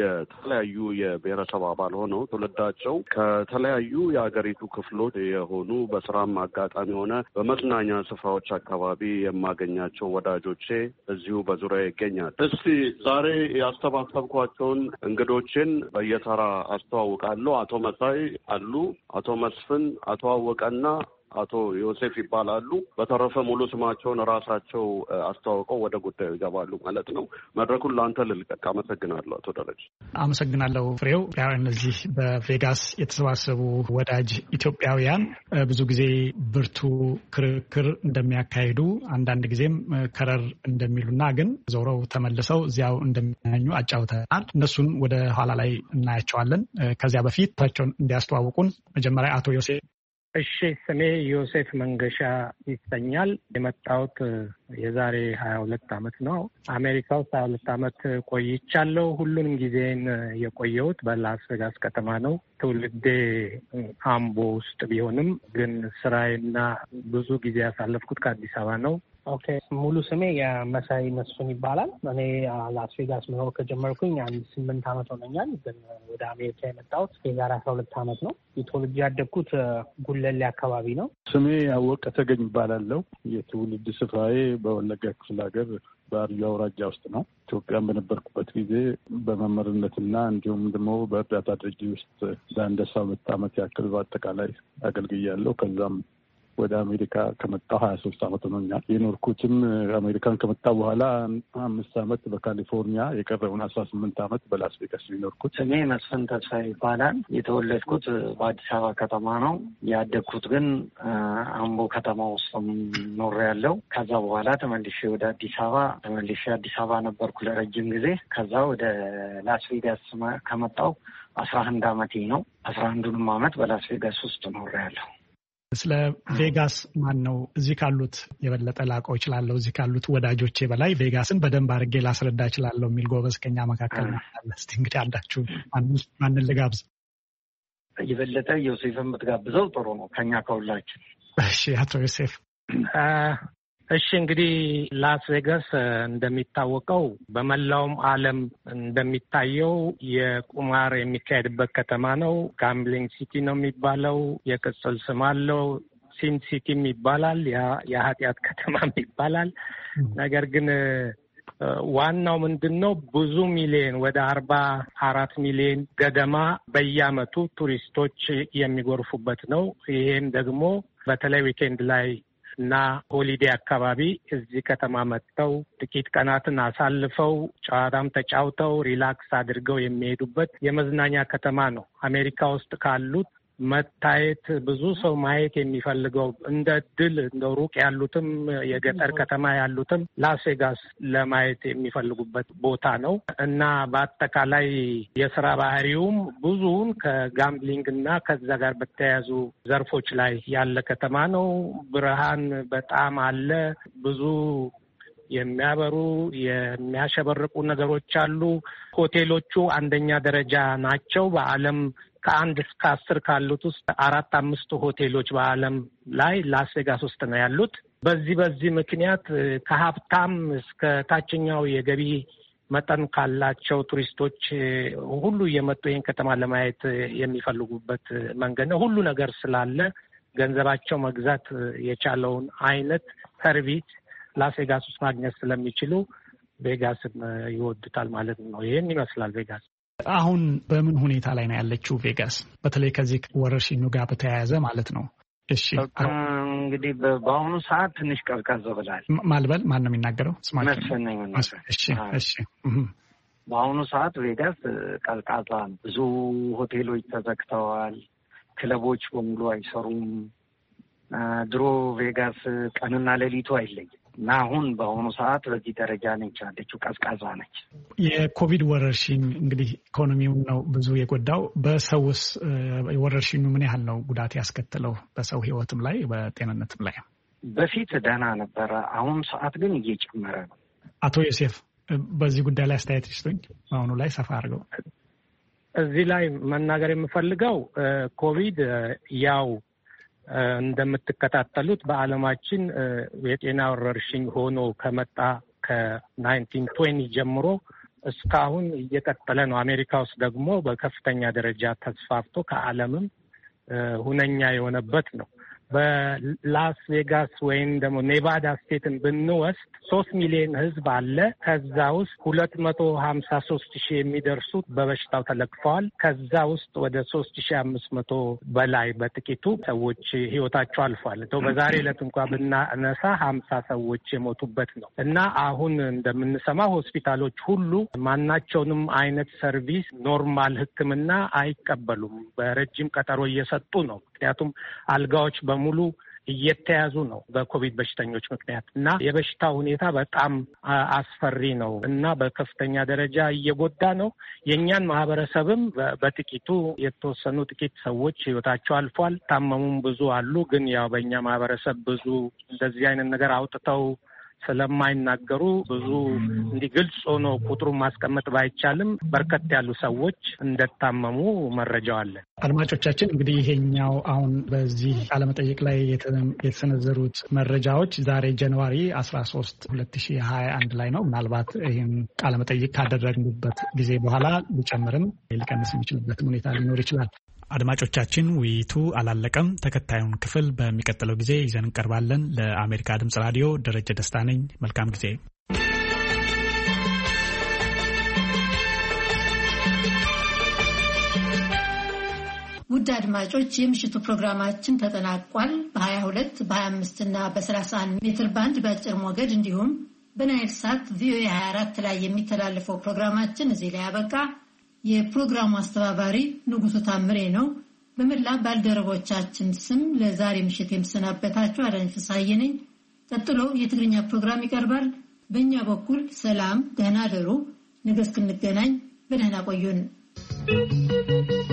[SPEAKER 5] የተለያዩ የብሔረሰብ አባል ሆነው ትውልዳቸው ከተለያዩ የሀገሪቱ ክፍሎች የሆኑ በስራም አጋጣሚ ሆነ በመዝናኛ ስፍራዎች አካባቢ የማገኛቸው ወዳጆቼ እዚሁ በዙሪያ ይገኛል። እስቲ ዛሬ ያስተባሰብኳቸውን እንግዶችን በየተራ አስተዋውቃለሁ። አቶ መሳይ አሉ፣ አቶ መስፍን፣ አቶ አወቀና አቶ ዮሴፍ ይባላሉ። በተረፈ ሙሉ ስማቸውን ራሳቸው አስተዋውቀው ወደ ጉዳዩ ይገባሉ ማለት ነው። መድረኩን ለአንተ ልልቀቅ። አመሰግናለሁ አቶ ደረጀ።
[SPEAKER 1] አመሰግናለሁ ፍሬው። እነዚህ በቬጋስ የተሰባሰቡ ወዳጅ ኢትዮጵያውያን ብዙ ጊዜ ብርቱ ክርክር እንደሚያካሂዱ፣ አንዳንድ ጊዜም ከረር እንደሚሉና ግን ዞረው ተመልሰው እዚያው እንደሚገናኙ አጫውተናል። እነሱን ወደ ኋላ ላይ እናያቸዋለን። ከዚያ በፊት ታቸውን እንዲያስተዋውቁን መጀመሪያ አቶ ዮሴፍ።
[SPEAKER 4] እሺ፣ ስሜ ዮሴፍ መንገሻ ይሰኛል። የመጣሁት የዛሬ 22 ዓመት ነው። አሜሪካ ውስጥ 22 ዓመት ቆይቻለሁ። ሁሉንም ጊዜን የቆየሁት በላስ ቬጋስ ከተማ ነው። ትውልዴ አምቦ ውስጥ ቢሆንም ግን ስራዬና ብዙ ጊዜ ያሳለፍኩት ከአዲስ አበባ ነው። ኦኬ፣ ሙሉ ስሜ የመሳይ መስፍን ይባላል። እኔ ላስ ቬጋስ መኖር ከጀመርኩኝ 8 ዓመት ሆነኛል። ግን ወደ አሜሪካ የመጣሁት የዛሬ 12 ዓመት ነው። የተወልጄ ያደግኩት ጉለሌ አካባቢ ነው።
[SPEAKER 6] ስሜ አወቀ ተገኝ ይባላለሁ። የትውልድ ስፍራዬ በወለጋ ክፍለ ሀገር በአርጆ አውራጃ ውስጥ ነው። ኢትዮጵያን በነበርኩበት ጊዜ በመምህርነትና እንዲሁም ደግሞ በእርዳታ ድርጅት ውስጥ ለአንድ 12 ዓመት ያክል በአጠቃላይ አገልግያለሁ። ከዛም ወደ አሜሪካ ከመጣሁ 23 ዓመት ሆኖኛል። የኖርኩትም አሜሪካን ከመጣሁ በኋላ 5 ዓመት በካሊፎርኒያ የቀረውን 18 ዓመት በላስ ቬጋስ የኖርኩት።
[SPEAKER 8] ስሜ መስፍን ተስፋ ይባላል። የተወለድኩት በአዲስ አበባ ከተማ ነው። ያደግኩት ግን አምቦ ከተማ ውስጥ ኖሬያለሁ። ከዛ በኋላ ተመልሼ ወደ አዲስ አበባ ነበርኩ ለረጅም ጊዜ። ከዛ ወደ ላስ ቬጋስ ከመጣሁ 11 ዓመቴ ነው። 11ዱንም ዓመት በላስ ቬጋስ ውስጥ ኖሬያለሁ።
[SPEAKER 1] ስለ ቬጋስ ማን ነው እዚህ ካሉት የበለጠ ላውቀው እችላለሁ፣ እዚህ ካሉት ወዳጆቼ በላይ ቬጋስን በደንብ አድርጌ ላስረዳ እችላለሁ የሚል ጎበዝ ከኛ መካከል ነው። እስቲ እንግዲህ አንዳችሁ ማንን ልጋብዝ?
[SPEAKER 8] የበለጠ ዮሴፍን ብትጋብዘው ጥሩ ነው ከኛ ከሁላችን።
[SPEAKER 1] እሺ አቶ ዮሴፍ።
[SPEAKER 9] እሺ እንግዲህ ላስ ቬጋስ እንደሚታወቀው በመላውም ዓለም እንደሚታየው የቁማር የሚካሄድበት ከተማ ነው። ጋምብሊንግ ሲቲ ነው የሚባለው። የቅጽል ስም አለው። ሲን ሲቲም ይባላል። የኃጢአት ከተማም ይባላል። ነገር ግን ዋናው ምንድነው ብዙ ሚሊዮን ወደ 44 ሚሊዮን ገደማ በየዓመቱ ቱሪስቶች የሚጎርፉበት ነው። ይሄም ደግሞ በተለይ ዊኬንድ ላይ እና ሆሊዴ አካባቢ እዚህ ከተማ መጥተው ጥቂት ቀናትን አሳልፈው ጨዋታም ተጫውተው ሪላክስ አድርገው የሚሄዱበት የመዝናኛ ከተማ ነው። አሜሪካ ውስጥ ካሉት መታየት ብዙ ሰው ማየት የሚፈልገው እንደ ድል እንደ ሩቅ ያሉትም የገጠር ከተማ ያሉትም ላስ ቬጋስ ለማየት የሚፈልጉበት ቦታ ነው እና በአጠቃላይ የስራ ባህሪውም ብዙውን ከጋምብሊንግ እና ከዛ ጋር በተያያዙ ዘርፎች ላይ ያለ ከተማ ነው። ብርሃን በጣም አለ። ብዙ የሚያበሩ የሚያሸበርቁ ነገሮች አሉ። ሆቴሎቹ አንደኛ ደረጃ ናቸው በዓለም ከ1 እስከ 10 ካሉት ውስጥ 4-5 ሆቴሎች በዓለም ላይ ላስ ቬጋስ ውስጥ ነው ያሉት። በዚህ ምክንያት ከሀብታም እስከ ታችኛው የገቢ መጠን ካላቸው ቱሪስቶች ሁሉ እየመጡ ይህን ከተማ ለማየት የሚፈልጉበት መንገድ ነው። ሁሉ ነገር ስላለ ገንዘባቸው መግዛት የቻለውን አይነት ሰርቪስ ላስ ቬጋስ ውስጥ ማግኘት ስለሚችሉ ቬጋስን ይወዱታል ማለት ነው። ይህን ይመስላል ቬጋስ።
[SPEAKER 1] አሁን በምን ሁኔታ ላይ ነው ያለችው ቬጋስ? በተለይ ከዚህ ወረርሽኙ ጋር በተያያዘ ማለት ነው። እሺ
[SPEAKER 8] እንግዲህ በአሁኑ ሰዓት ትንሽ ቀዝቀዝ ብሏል።
[SPEAKER 1] ማልበል ማን ነው የሚናገረው?
[SPEAKER 8] መስፍን ነኝ።
[SPEAKER 1] እሺ
[SPEAKER 8] በአሁኑ ሰዓት ቬጋስ ቀዝቃዛ ነው። ብዙ ሆቴሎች ተዘግተዋል። ክለቦች በሙሉ አይሰሩም። ድሮ ቬጋስ ቀንና ሌሊቱ አይለይም እና አሁን በአሁኑ ሰዓት በዚህ ደረጃ ነች ያለችው፣ ቀዝቃዛ ነች።
[SPEAKER 1] የኮቪድ ወረርሽኝ እንግዲህ ኢኮኖሚውን ነው ብዙ የጎዳው። በሰውስ ወረርሽኙ ምን ያህል ነው ጉዳት ያስከተለው? በሰው ሕይወትም ላይ በጤንነትም ላይ?
[SPEAKER 8] በፊት ደህና ነበረ፣ አሁን ሰዓት ግን እየጨመረ ነው።
[SPEAKER 1] አቶ ዮሴፍ በዚህ ጉዳይ ላይ አስተያየት ይስጡኝ። አሁኑ ላይ ሰፋ አድርገው።
[SPEAKER 9] እዚህ ላይ መናገር የምፈልገው ኮቪድ ያው እንደምትከታተሉት በዓለማችን የጤና ወረርሽኝ ሆኖ ከመጣ ከ1920 ጀምሮ እስካሁን እየቀጠለ ነው። አሜሪካ ውስጥ ደግሞ በከፍተኛ ደረጃ ተስፋፍቶ ከዓለምም ሁነኛ የሆነበት ነው። በላስ ቬጋስ ወይም ደግሞ ኔቫዳ ስቴትን ብንወስድ 3 ሚሊዮን ሕዝብ አለ። ከዛ ውስጥ 253,000 የሚደርሱት በበሽታው ተለክፈዋል። ከዛ ውስጥ ወደ 3,500 በላይ በጥቂቱ ሰዎች ሕይወታቸው አልፏል። በዛሬ ዕለት እንኳን ብናነሳ 50 ሰዎች የሞቱበት ነው እና አሁን እንደምንሰማ ሆስፒታሎች ሁሉ ማናቸውንም አይነት ሰርቪስ ኖርማል ሕክምና አይቀበሉም። በረጅም ቀጠሮ እየሰጡ ነው። ምክንያቱም አልጋዎች በሙሉ እየተያዙ ነው በኮቪድ በሽተኞች ምክንያት እና የበሽታ ሁኔታ በጣም አስፈሪ ነው እና በከፍተኛ ደረጃ እየጎዳ ነው። የእኛን ማህበረሰብም በጥቂቱ የተወሰኑ ጥቂት ሰዎች ህይወታቸው አልፏል። ታመሙም ብዙ አሉ። ግን ያው በእኛ ማህበረሰብ ብዙ እንደዚህ አይነት ነገር አውጥተው ስለማይናገሩ ብዙ እንዲህ ግልጽ ሆኖ ቁጥሩን ማስቀመጥ ባይቻልም በርከት ያሉ ሰዎች እንደታመሙ መረጃው አለ።
[SPEAKER 1] አድማጮቻችን እንግዲህ ይሄኛው አሁን በዚህ ቃለመጠይቅ ላይ የተሰነዘሩት መረጃዎች ዛሬ ጃንዋሪ 13 2021 ላይ ነው። ምናልባት ይህን ቃለመጠይቅ ካደረግንበት ጊዜ በኋላ ሊጨምርም ሊቀንስ የሚችልበትም ሁኔታ ሊኖር ይችላል። አድማጮቻችን ውይይቱ አላለቀም። ተከታዩን ክፍል በሚቀጥለው ጊዜ ይዘን እንቀርባለን። ለአሜሪካ ድምጽ ራዲዮ ደረጀ ደስታ ነኝ። መልካም ጊዜ።
[SPEAKER 2] ውድ ውድ አድማጮች የምሽቱ ፕሮግራማችን ተጠናቋል። በ22 በ25 እና በ31 ሜትር ባንድ በአጭር ሞገድ እንዲሁም በናይል ሳት ቪኦኤ 24 ላይ የሚተላለፈው ፕሮግራማችን እዚህ ላይ ያበቃ። የፕሮግራሙ አስተባባሪ ንጉሱ ታምሬ ነው። በመላ ባልደረቦቻችን ስም ለዛሬ ምሽት የምሰናበታችሁ አዳኝ ፍሳዬ ነኝ። ቀጥሎ የትግርኛ ፕሮግራም ይቀርባል። በእኛ በኩል ሰላም፣ ደህና ደሩ። ነገ እስክንገናኝ በደህና ቆዩን።